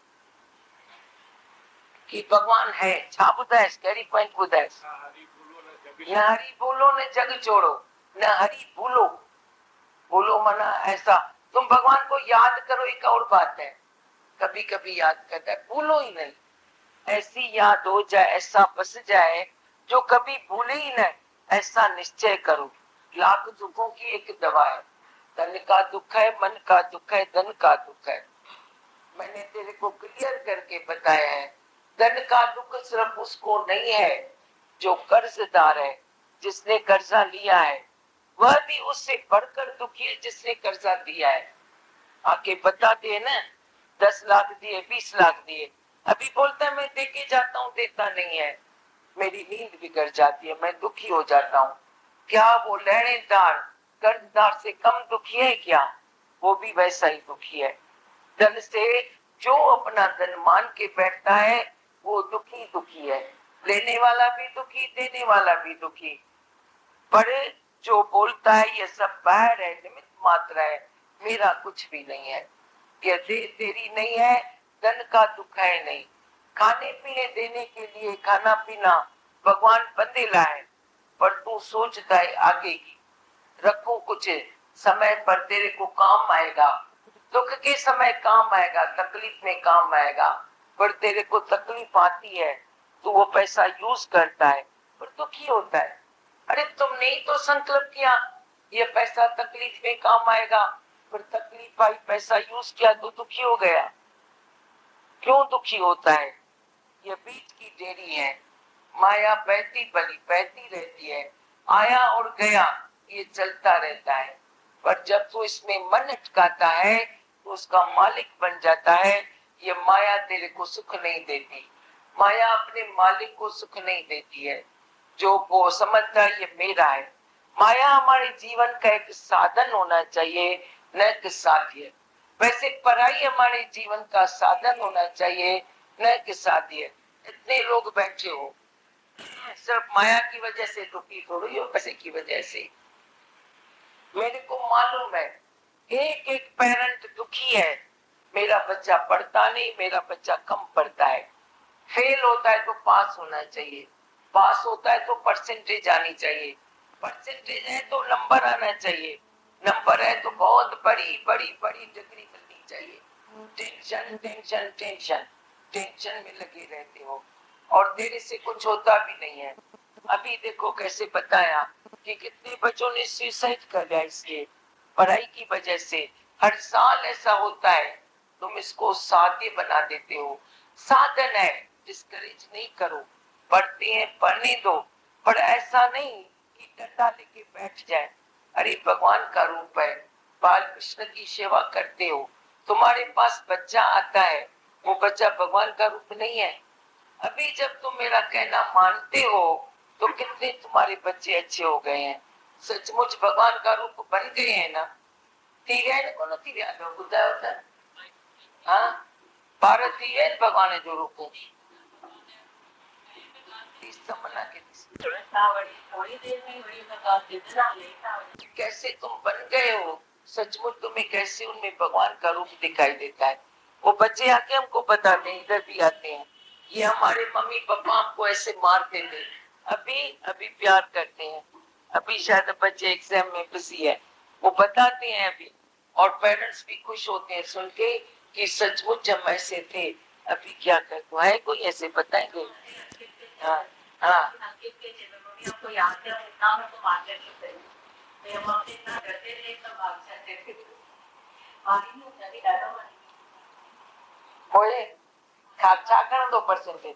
कि भगवान है, छा बुधाए कहिड़ी पॉइंट बुधाए, न हरि बोलो न जग छोड़ो, न हरि भूलो। बोलो मना ऐसा, तुम भगवान को याद करो एक और बात है, कभी कभी याद करता है, भूलो ही नहीं। ऐसी याद हो जाए, ऐसा बस जाए जो कभी भूले ही नहीं, ऐसा निश्चय करो। लाख दुखों की एक दवा है, तन का दुख है, मन का दुख है, धन का दुख है। मैंने तेरे को क्लियर करके बताया है, धन का दुख सिर्फ उसको नहीं है जो कर्जदार है, जिसने कर्जा लिया है, वह भी उससे बढ़कर दुखी है जिसने कर्जा दिया है। आके बताते हैं ना, दस लाख दिए, बीस लाख दिए, अभी बोलता है मैं देके जाता हूँ, देता नहीं है, मेरी नींद बिगड़ जाती है, मैं दुखी हो जाता हूँ। क्या वो लेनेदार कर्जदार से कम दुखी है क्या? वो भी वैसा ही दुखी है। धन से जो अपना धन मान के बैठता है वो दुखी दुखी है, लेने वाला भी दुखी, देने वाला भी दुखी। पर जो बोलता है ये सब बाहर है, निमित्त मात्र है, मेरा कुछ भी नहीं है, ये दे तेरी नहीं है, धन का दुख है नहीं। खाने पीने देने के लिए खाना पीना भगवान बंदेला है, पर तू सोचता है आगे की, रखो कुछ समय पर तेरे को काम आएगा, दुख के समय काम आएगा, तकलीफ में काम आएगा, पर तेरे को तकलीफ आती है तो वो पैसा यूज करता है, पर दुखी होता है। अरे तुमने ही तो संकल्प किया ये पैसा तकलीफ में काम आएगा, पर तकलीफ आई, पैसा यूज किया तो दुखी हो गया। क्यों दुखी होता है? ये बीच की देरी है। माया बहती बली बहती रहती है, आया और गया ये चलता रहता है। पर जब तू इसमें मन अटकाता है तो उसका मालिक बन जाता है। ये माया तेरे को सुख नहीं देती, माया अपने मालिक को सुख नहीं देती है। जो वो समझता है ये मेरा है। माया हमारे जीवन का एक साधन होना चाहिए, न कि साध्य। वैसे पढ़ाई हमारे जीवन का साधन होना चाहिए, न कि साध्य। इतने लोग बैठे हो सिर्फ माया की वजह से दुखी थोड़ी हो, पैसे की वजह से। मेरे को मालूम है एक एक पेरेंट दुखी है, मेरा बच्चा पढ़ता नहीं, मेरा बच्चा कम पढ़ता है। फेल होता है तो पास होना चाहिए, पास होता है तो परसेंटेज आनी चाहिए, परसेंटेज है तो नंबर आना चाहिए, नंबर है तो बहुत बड़ी बड़ी बड़ी डिग्री मिलनी चाहिए। टेंशन टेंशन टेंशन टेंशन में लगे रहते हो और देरी से कुछ होता भी नहीं है। अभी देखो कैसे बताया कि कितने बच्चों ने सुसाइड कर लिया इसलिए, पढ़ाई की वजह से। हर साल ऐसा होता है, तुम इसको साध्य बना देते हो। साधन है, डिस्करेज नहीं करो, पढ़ते हैं पढ़ने दो, पर ऐसा नहीं कि डंडा लेके बैठ जाए। अरे भगवान का रूप है, बाल कृष्ण की सेवा करते हो, तुम्हारे पास बच्चा आता है, वो बच्चा भगवान का रूप नहीं है। अभी जब तुम मेरा कहना मानते हो तो कितने तुम्हारे बच्चे अच्छे हो गए हैं, सचमुच भगवान का रूप बन गए हैं ना। तीर्यान को न तीर्यान होता है, हाँ भारत ही भगवान जो रूप हो कैसे तुम बन गए हो, सचमुच तुम्हें कैसे उनमें भगवान का रूप दिखाई देता है। वो बच्चे आके हमको बताते हैं, इधर भी आते हैं, ये हमारे मम्मी पापा हमको ऐसे मारते थे, अभी अभी प्यार करते हैं। अभी शायद बच्चे एग्जाम में बिजी है, वो बताते हैं अभी, और पेरेंट्स भी खुश होते हैं सुन के कि सचमुच हम ऐसे थे, अभी क्या कर दो है, कोई ऐसे बताएंगे। हाँ हाँ बोले खर्चा कर दो परसेंटेज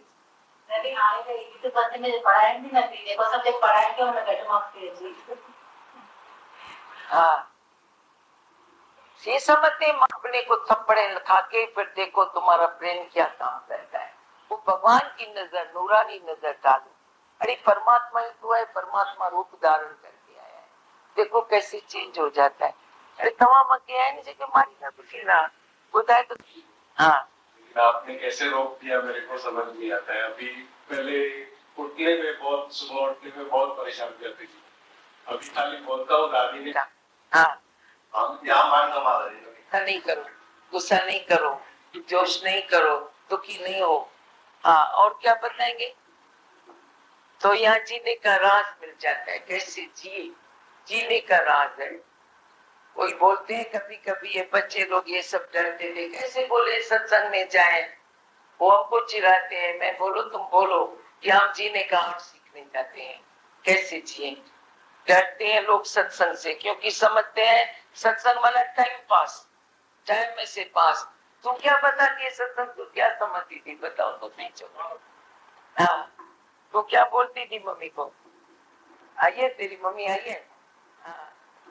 हाँ ये समझते अपने को थप्पड़े खा के फिर देखो तुम्हारा ब्रेन क्या काम करता है। वो भगवान की नजर, नूरानी नजर डालो। अरे परमात्मा ही तो है, परमात्मा रूप धारण करके आया है, देखो कैसे चेंज हो जाता है। अरे तमाम के आए नहीं जगह मारी ना कुछ ना होता है तो हाँ आपने कैसे रोक दिया मेरे को समझ नहीं आता है। अभी पहले उठने में बहुत, सुबह उठने में बहुत परेशान करती थी, अभी खाली बोलता हूँ दादी ने हाँ हम यहाँ मान कमा रहे नहीं करो, गुस्सा नहीं करो, जोश नहीं करो, दुखी नहीं हो। हाँ और क्या बताएंगे, तो यहाँ जीने का राज मिल जाता है, कैसे जिए, जीने का राज है। कोई बोलते हैं कभी कभी ये बच्चे लोग ये सब डरते थे, कैसे बोले सत्संग में जाए, वो हमको चिढ़ाते हैं। मैं बोलो तुम बोलो कि हम जीने का अर्थ सीखने जाते हैं, कैसे जिए। डरते हैं लोग सत्संग से क्योंकि समझते हैं सत्संग वाला टाइम पास, टाइम में से पास। तुम क्या बता के सत्संग तो क्या समझती थी, बताओ तो पीछे। हाँ तो क्या बोलती थी मम्मी को, आइए तेरी मम्मी आइए। हाँ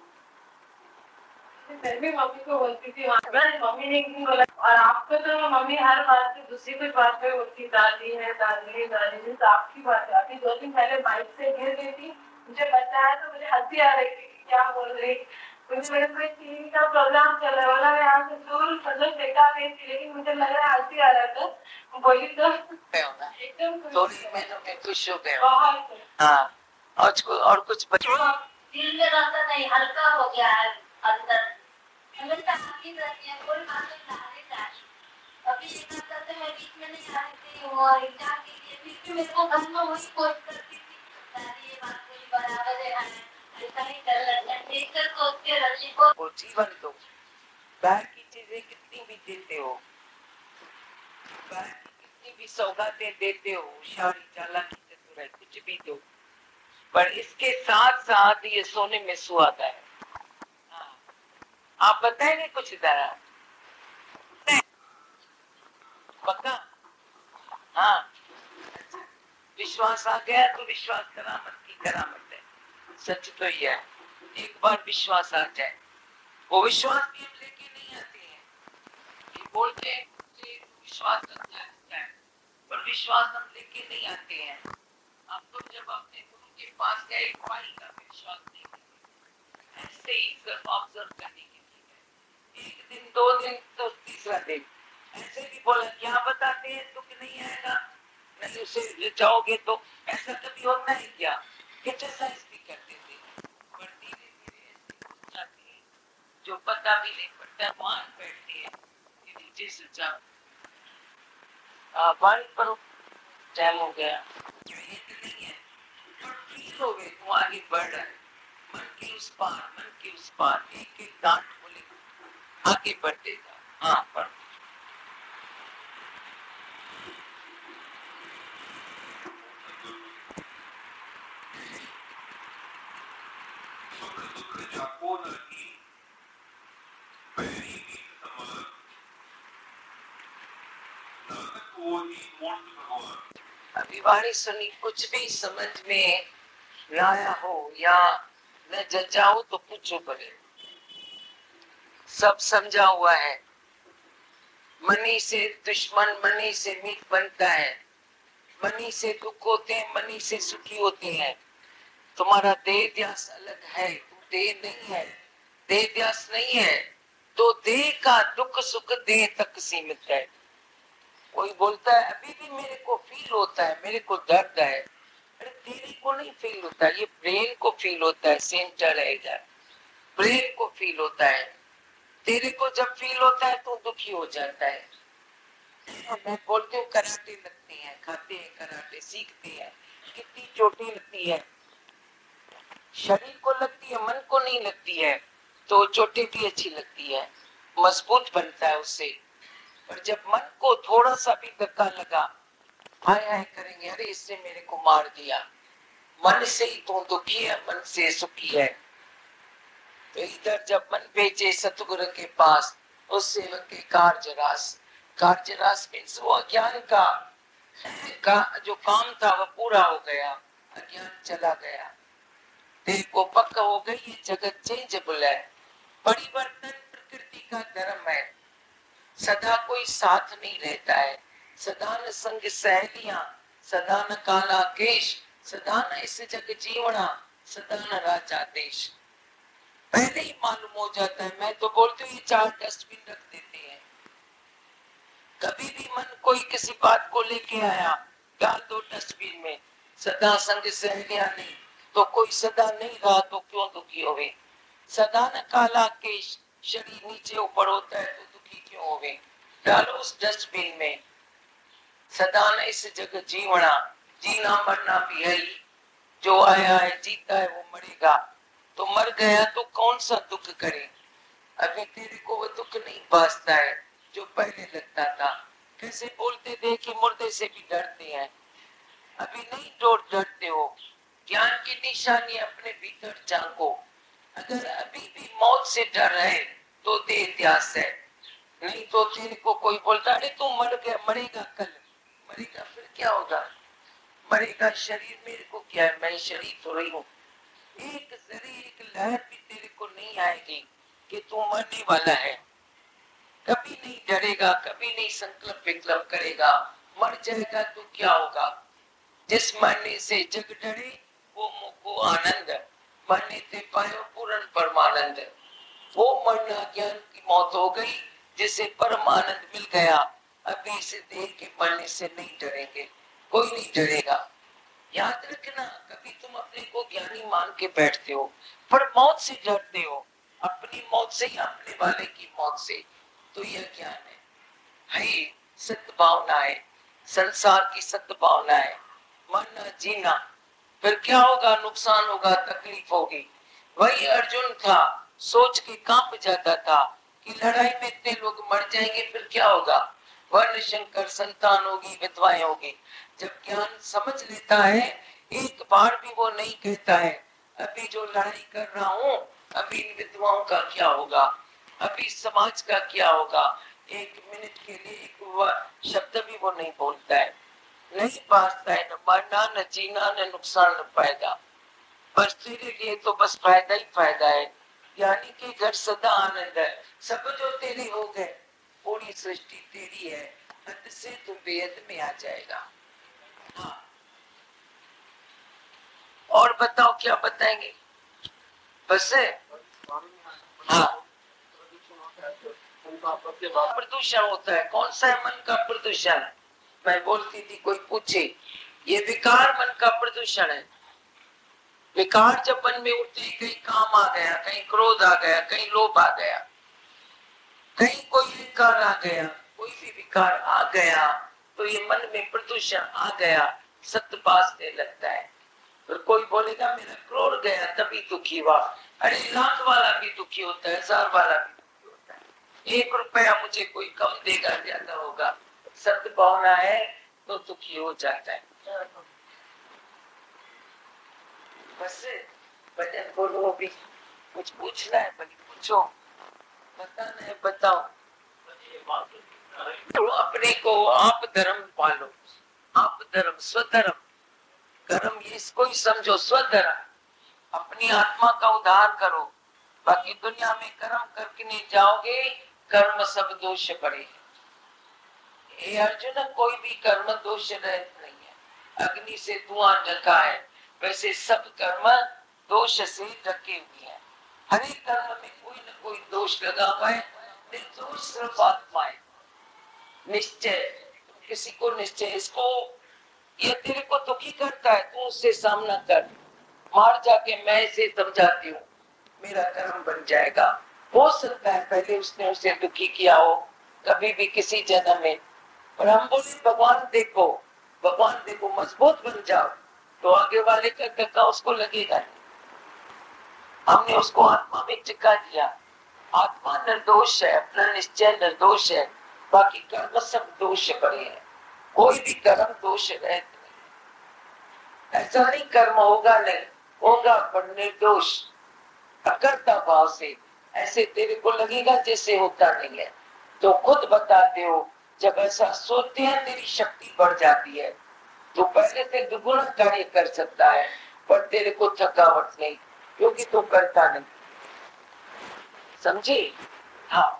मैं भी मम्मी को बोलती थी, मम्मी ने क्यों बोला। और आपको तो मम्मी हर बात से दूसरी कोई बात पे बोलती, दादी है दादी है दादी है, तो आपकी बात है। अभी दो दिन पहले बाइक से गिर गई थी, मुझे बच्चा है तो मुझे हंसी आ रही थी, क्या बोल रही, मुझे मेरे कोई टीवी का प्रोग्राम चल रहा है, बोला मैं यहाँ से दूर मतलब फेंका गई थी, लेकिन मुझे लग रहा है हंसी आ रहा था। बोली तो एकदम खुश हो गए बहुत। हाँ और और कुछ दिल में रहता नहीं, हल्का हो गया है अंदर, हमेशा आती रहती है, कोई बात नहीं जाती। अभी एक हफ्ता से मैं बीच में नहीं आ रही थी और एग्जाम के लिए, फिर भी मेरे को घर में वही कोई करती थी, दादी ये बात कोई बराबर है, ऐसा नहीं कर रहा है, देखकर सोच के रखी को वो जीवन दो। बाहर की चीजें कितनी भी देते हो, बाहर की कितनी भी सौगातें देते हो, शादी चालाकी चतुर है, कुछ भी दो, पर इसके साथ साथ ये सोने में सुहागा है। हाँ। आप बताएंगे कुछ इधर पक्का। हाँ अच्छा। विश्वास आ गया तो विश्वास करामत की करामत है, सच तो ये है। एक बार विश्वास आ जाए वो विश्वास भी हम लेके नहीं आते हैं। ये बोलते हैं मुझे विश्वास रखना है, पर विश्वास हम लेके नहीं आते हैं। आप तो जब अपने गुरु के पास गए फाइल का विश्वास नहीं किया, ऐसे ही सिर्फ ऑब्जर्व करने के लिए एक दिन दो दिन तो तीसरा दिन ऐसे भी बोला क्या बताते हैं दुख नहीं आएगा, नहीं उसे जाओगे तो ऐसा कभी होता है क्या? एक्सरसाइज भी करते थे, पर धीरे धीरे ऐसे हो जाते हैं जो पता भी नहीं पड़ता, मान बैठती है कि नीचे से जाओ। बाल पर टाइम हो गया, ये तो नहीं है, पर फील हो गए तुम आगे बढ़ रहे, मन के उस पार, मन के उस पार, एक एक डांट बोले आगे बढ़ते जाओ। हाँ पर अभी वाणी सुनी कुछ भी समझ में लाया हो या न जजा हो तो पूछो पड़े, सब समझा हुआ है। मनी से दुश्मन मनी से मित्र बनता है, मनी से दुख होते हैं मनी से सुखी होते हैं। तुम्हारा देह ध्यास अलग है, तुम देह नहीं है, देह ध्यास नहीं है तो देह का दुख सुख देह तक सीमित है। कोई बोलता है अभी भी मेरे को फील होता है, मेरे को दर्द है, अरे तेरे को नहीं फील होता, ये ब्रेन को फील होता है, सेंटर है इधर, ब्रेन को फील होता है। तेरे को जब फील होता है तो दुखी हो जाता है। मैं बोलती हूँ कराटे लगते हैं, खाते हैं कराटे, सीखते हैं, कितनी चोटें लगती है, शरीर को लगती है मन को नहीं लगती है, तो चोटें भी अच्छी लगती है, मजबूत बनता है उससे। पर जब मन को थोड़ा सा भी धक्का लगा, हाय हाय करेंगे, अरे इससे मेरे को मार दिया, मन से ही तो दुखी है मन से सुखी है। तो इधर जब मन भेजे सतगुरु के पास, उस सेवक के कार्य-रास, कार्य-रास मीन्स वो अज्ञान का, का जो काम था वो पूरा हो गया, अज्ञान चला गया, देह को पक्का हो गई, ये जगत चेंजेबल है, परिवर्तन प्रकृति का धर्म है, सदा कोई साथ नहीं रहता है, सदा न संग सहेलियां, सदा न काला केश, सदा न इस जग जीवना, सदा न राजा देश। पहले ही मालूम हो जाता है। मैं तो बोलती हूँ ये चार डस्टबिन रख देते हैं, कभी भी मन कोई किसी बात को लेके आया डाल दो डस्टबिन में, सदा संग सहेलियां नहीं तो कोई सदा नहीं रहा तो क्यों दुखी होवे, सदा न काला केश, शरीर नीचे ऊपर होता है तो दुखी क्यों होवे, डालो उस डस्टबिन में। सदा न इस जग जीवना, जीना मरना भी है ही, जो आया है जीता है वो मरेगा, तो मर गया तो कौन सा दुख करे। अभी तेरे को वो दुख नहीं भासता है जो पहले लगता था। कैसे बोलते थे कि मुर्दे से भी डरते हैं, अभी नहीं डर डरते हो। ज्ञान की निशानी अपने भीतर झांको, अगर अभी भी मौत से डर है तो देह इतिहास है, नहीं तो तेरे को कोई बोलता अरे तू मर गया, मरेगा कल, मरेगा फिर क्या होगा, मरेगा शरीर, मेरे को क्या है, मैं शरीर तो रही हूँ। एक जरी एक लहर भी तेरे को नहीं आएगी कि तू मरने वाला है, कभी नहीं डरेगा, कभी नहीं संकल्प विकल्प करेगा, मर जाएगा तो क्या होगा। जिस मरने से जग डरे वो मुको आनंद, मरने ते पायो पूर्ण परमानंद। वो मरना ज्ञान की मौत हो गई जिसे परमानंद मिल गया। अभी इसे देह के मरने से नहीं डरेंगे, कोई नहीं डरेगा। याद रखना, कभी तुम अपने को ज्ञानी मान के बैठते हो पर मौत से डरते हो, अपनी मौत से या अपने वाले की मौत से, तो यह ज्ञान है। है सत्य भावना है, संसार की सत्य भावना है, मरना जीना, फिर क्या होगा, नुकसान होगा, तकलीफ होगी। वही अर्जुन था, सोच के कांप जाता था कि लड़ाई में इतने लोग मर जाएंगे फिर क्या होगा, वर्ण शंकर, संतान होगी, विधवाएं होगी। जब ज्ञान समझ लेता है एक बार भी वो नहीं कहता है अभी जो लड़ाई कर रहा हूँ अभी इन विधवाओं का क्या होगा, अभी समाज का क्या होगा। एक मिनट के लिए एक शब्द भी वो नहीं बोलता है, नहीं बांटता है, न मरना न जीना न नुकसान न फायदा, बस तेरे लिए तो बस फायदा ही फायदा है। ज्ञानी के घर सदा आनंद है। सब जो तेरे हो गए, पूरी सृष्टि तेरी है, अंत से तू बेहद में आ जाएगा। हाँ। और बताओ क्या बताएंगे? बस है? हाँ। प्रदूषण होता है, कौन सा है? मन का प्रदूषण। मैं बोलती थी, कोई पूछे, ये विकार मन का प्रदूषण है। विकार जब मन में उठते हैं, कहीं काम आ गया, कहीं क्रोध आ गया, कहीं लोभ आ गया, कहीं कोई विकार आ गया, कोई भी विकार आ गया, तो ये मन में प्रदूषण आ गया, सत्य बासने लगता है। और कोई बोलेगा मेरा क्रोध गया तभी दुखी हुआ। अरे लाख वाला भी दुखी होता है, हजार वाला भी दुखी होता है। एक रुपया मुझे कोई कम देगा, ज्यादा होगा, सत्य भावना है तो दुखी हो जाता है। बस भजन बोलो, भी कुछ पूछना है बड़ी पूछो, बताना है बताओ। तो अपने को आप धर्म पालो, आप धर्म स्वधर्म, कर्म इसको ही समझो स्वधर्म। अपनी आत्मा का उद्धार करो, बाकी दुनिया में कर्म करके नहीं जाओगे, कर्म सब दोष पड़े। हे अर्जुन, कोई भी कर्म दोष रहित नहीं है। अग्नि से धुआं ढका है, वैसे सब कर्म दोष से ढके हुए हैं। हर एक कर्म में कोई न कोई दोष लगा हुआ है। निर्दोष सिर्फ आत्मा है। निश्चय, किसी को निश्चय, इसको ये तेरे को दुखी करता है, तू उससे सामना कर, मार जाके मैं इसे समझाती हूँ, मेरा कर्म बन जाएगा। हो सकता है पहले उसने उसे दुखी किया हो कभी भी किसी जन्म में, और हम बोले भगवान देखो, भगवान देखो, मजबूत बन जाओ, तो आगे वाले का धक्का उसको लगेगा नहीं। हमने उसको आत्मा में टिका दिया। आत्मा निर्दोष है, अपना निश्चय निर्दोष है, बाकी कर्म सब दोष पड़े हैं। कोई भी कर्म दोष रहते नहीं। ऐसा नहीं कर्म होगा नहीं, होगा पर निर्दोष अकर्ता भाव से। ऐसे तेरे को लगेगा जैसे होता नहीं है, तो खुद बताते हो जब ऐसा सोचते हैं तेरी शक्ति बढ़ जाती है, तो पहले से दुगुना कार्य कर सकता है, पर तेरे को थकावट नहीं, क्योंकि तू करता नहीं। समझे? हाँ।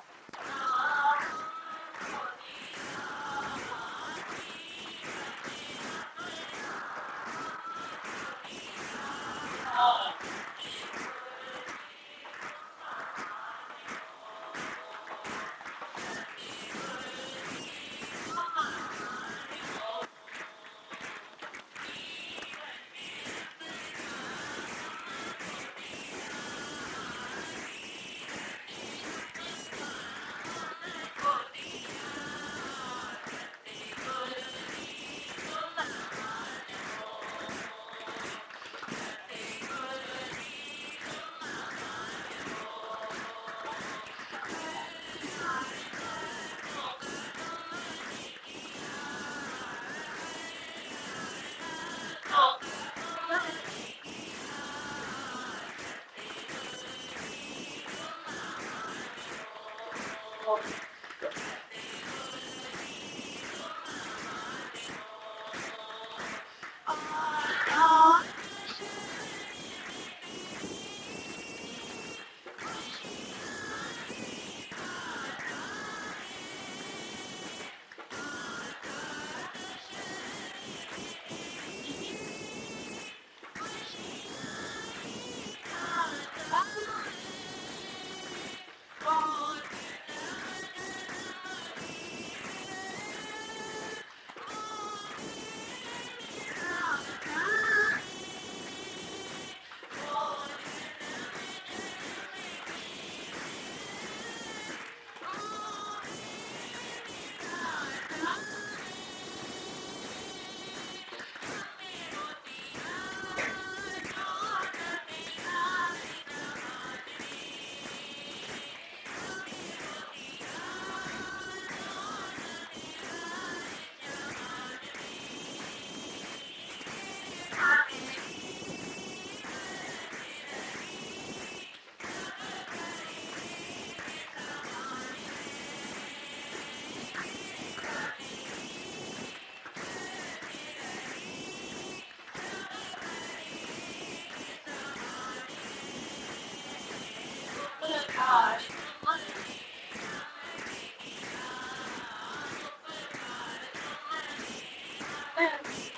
में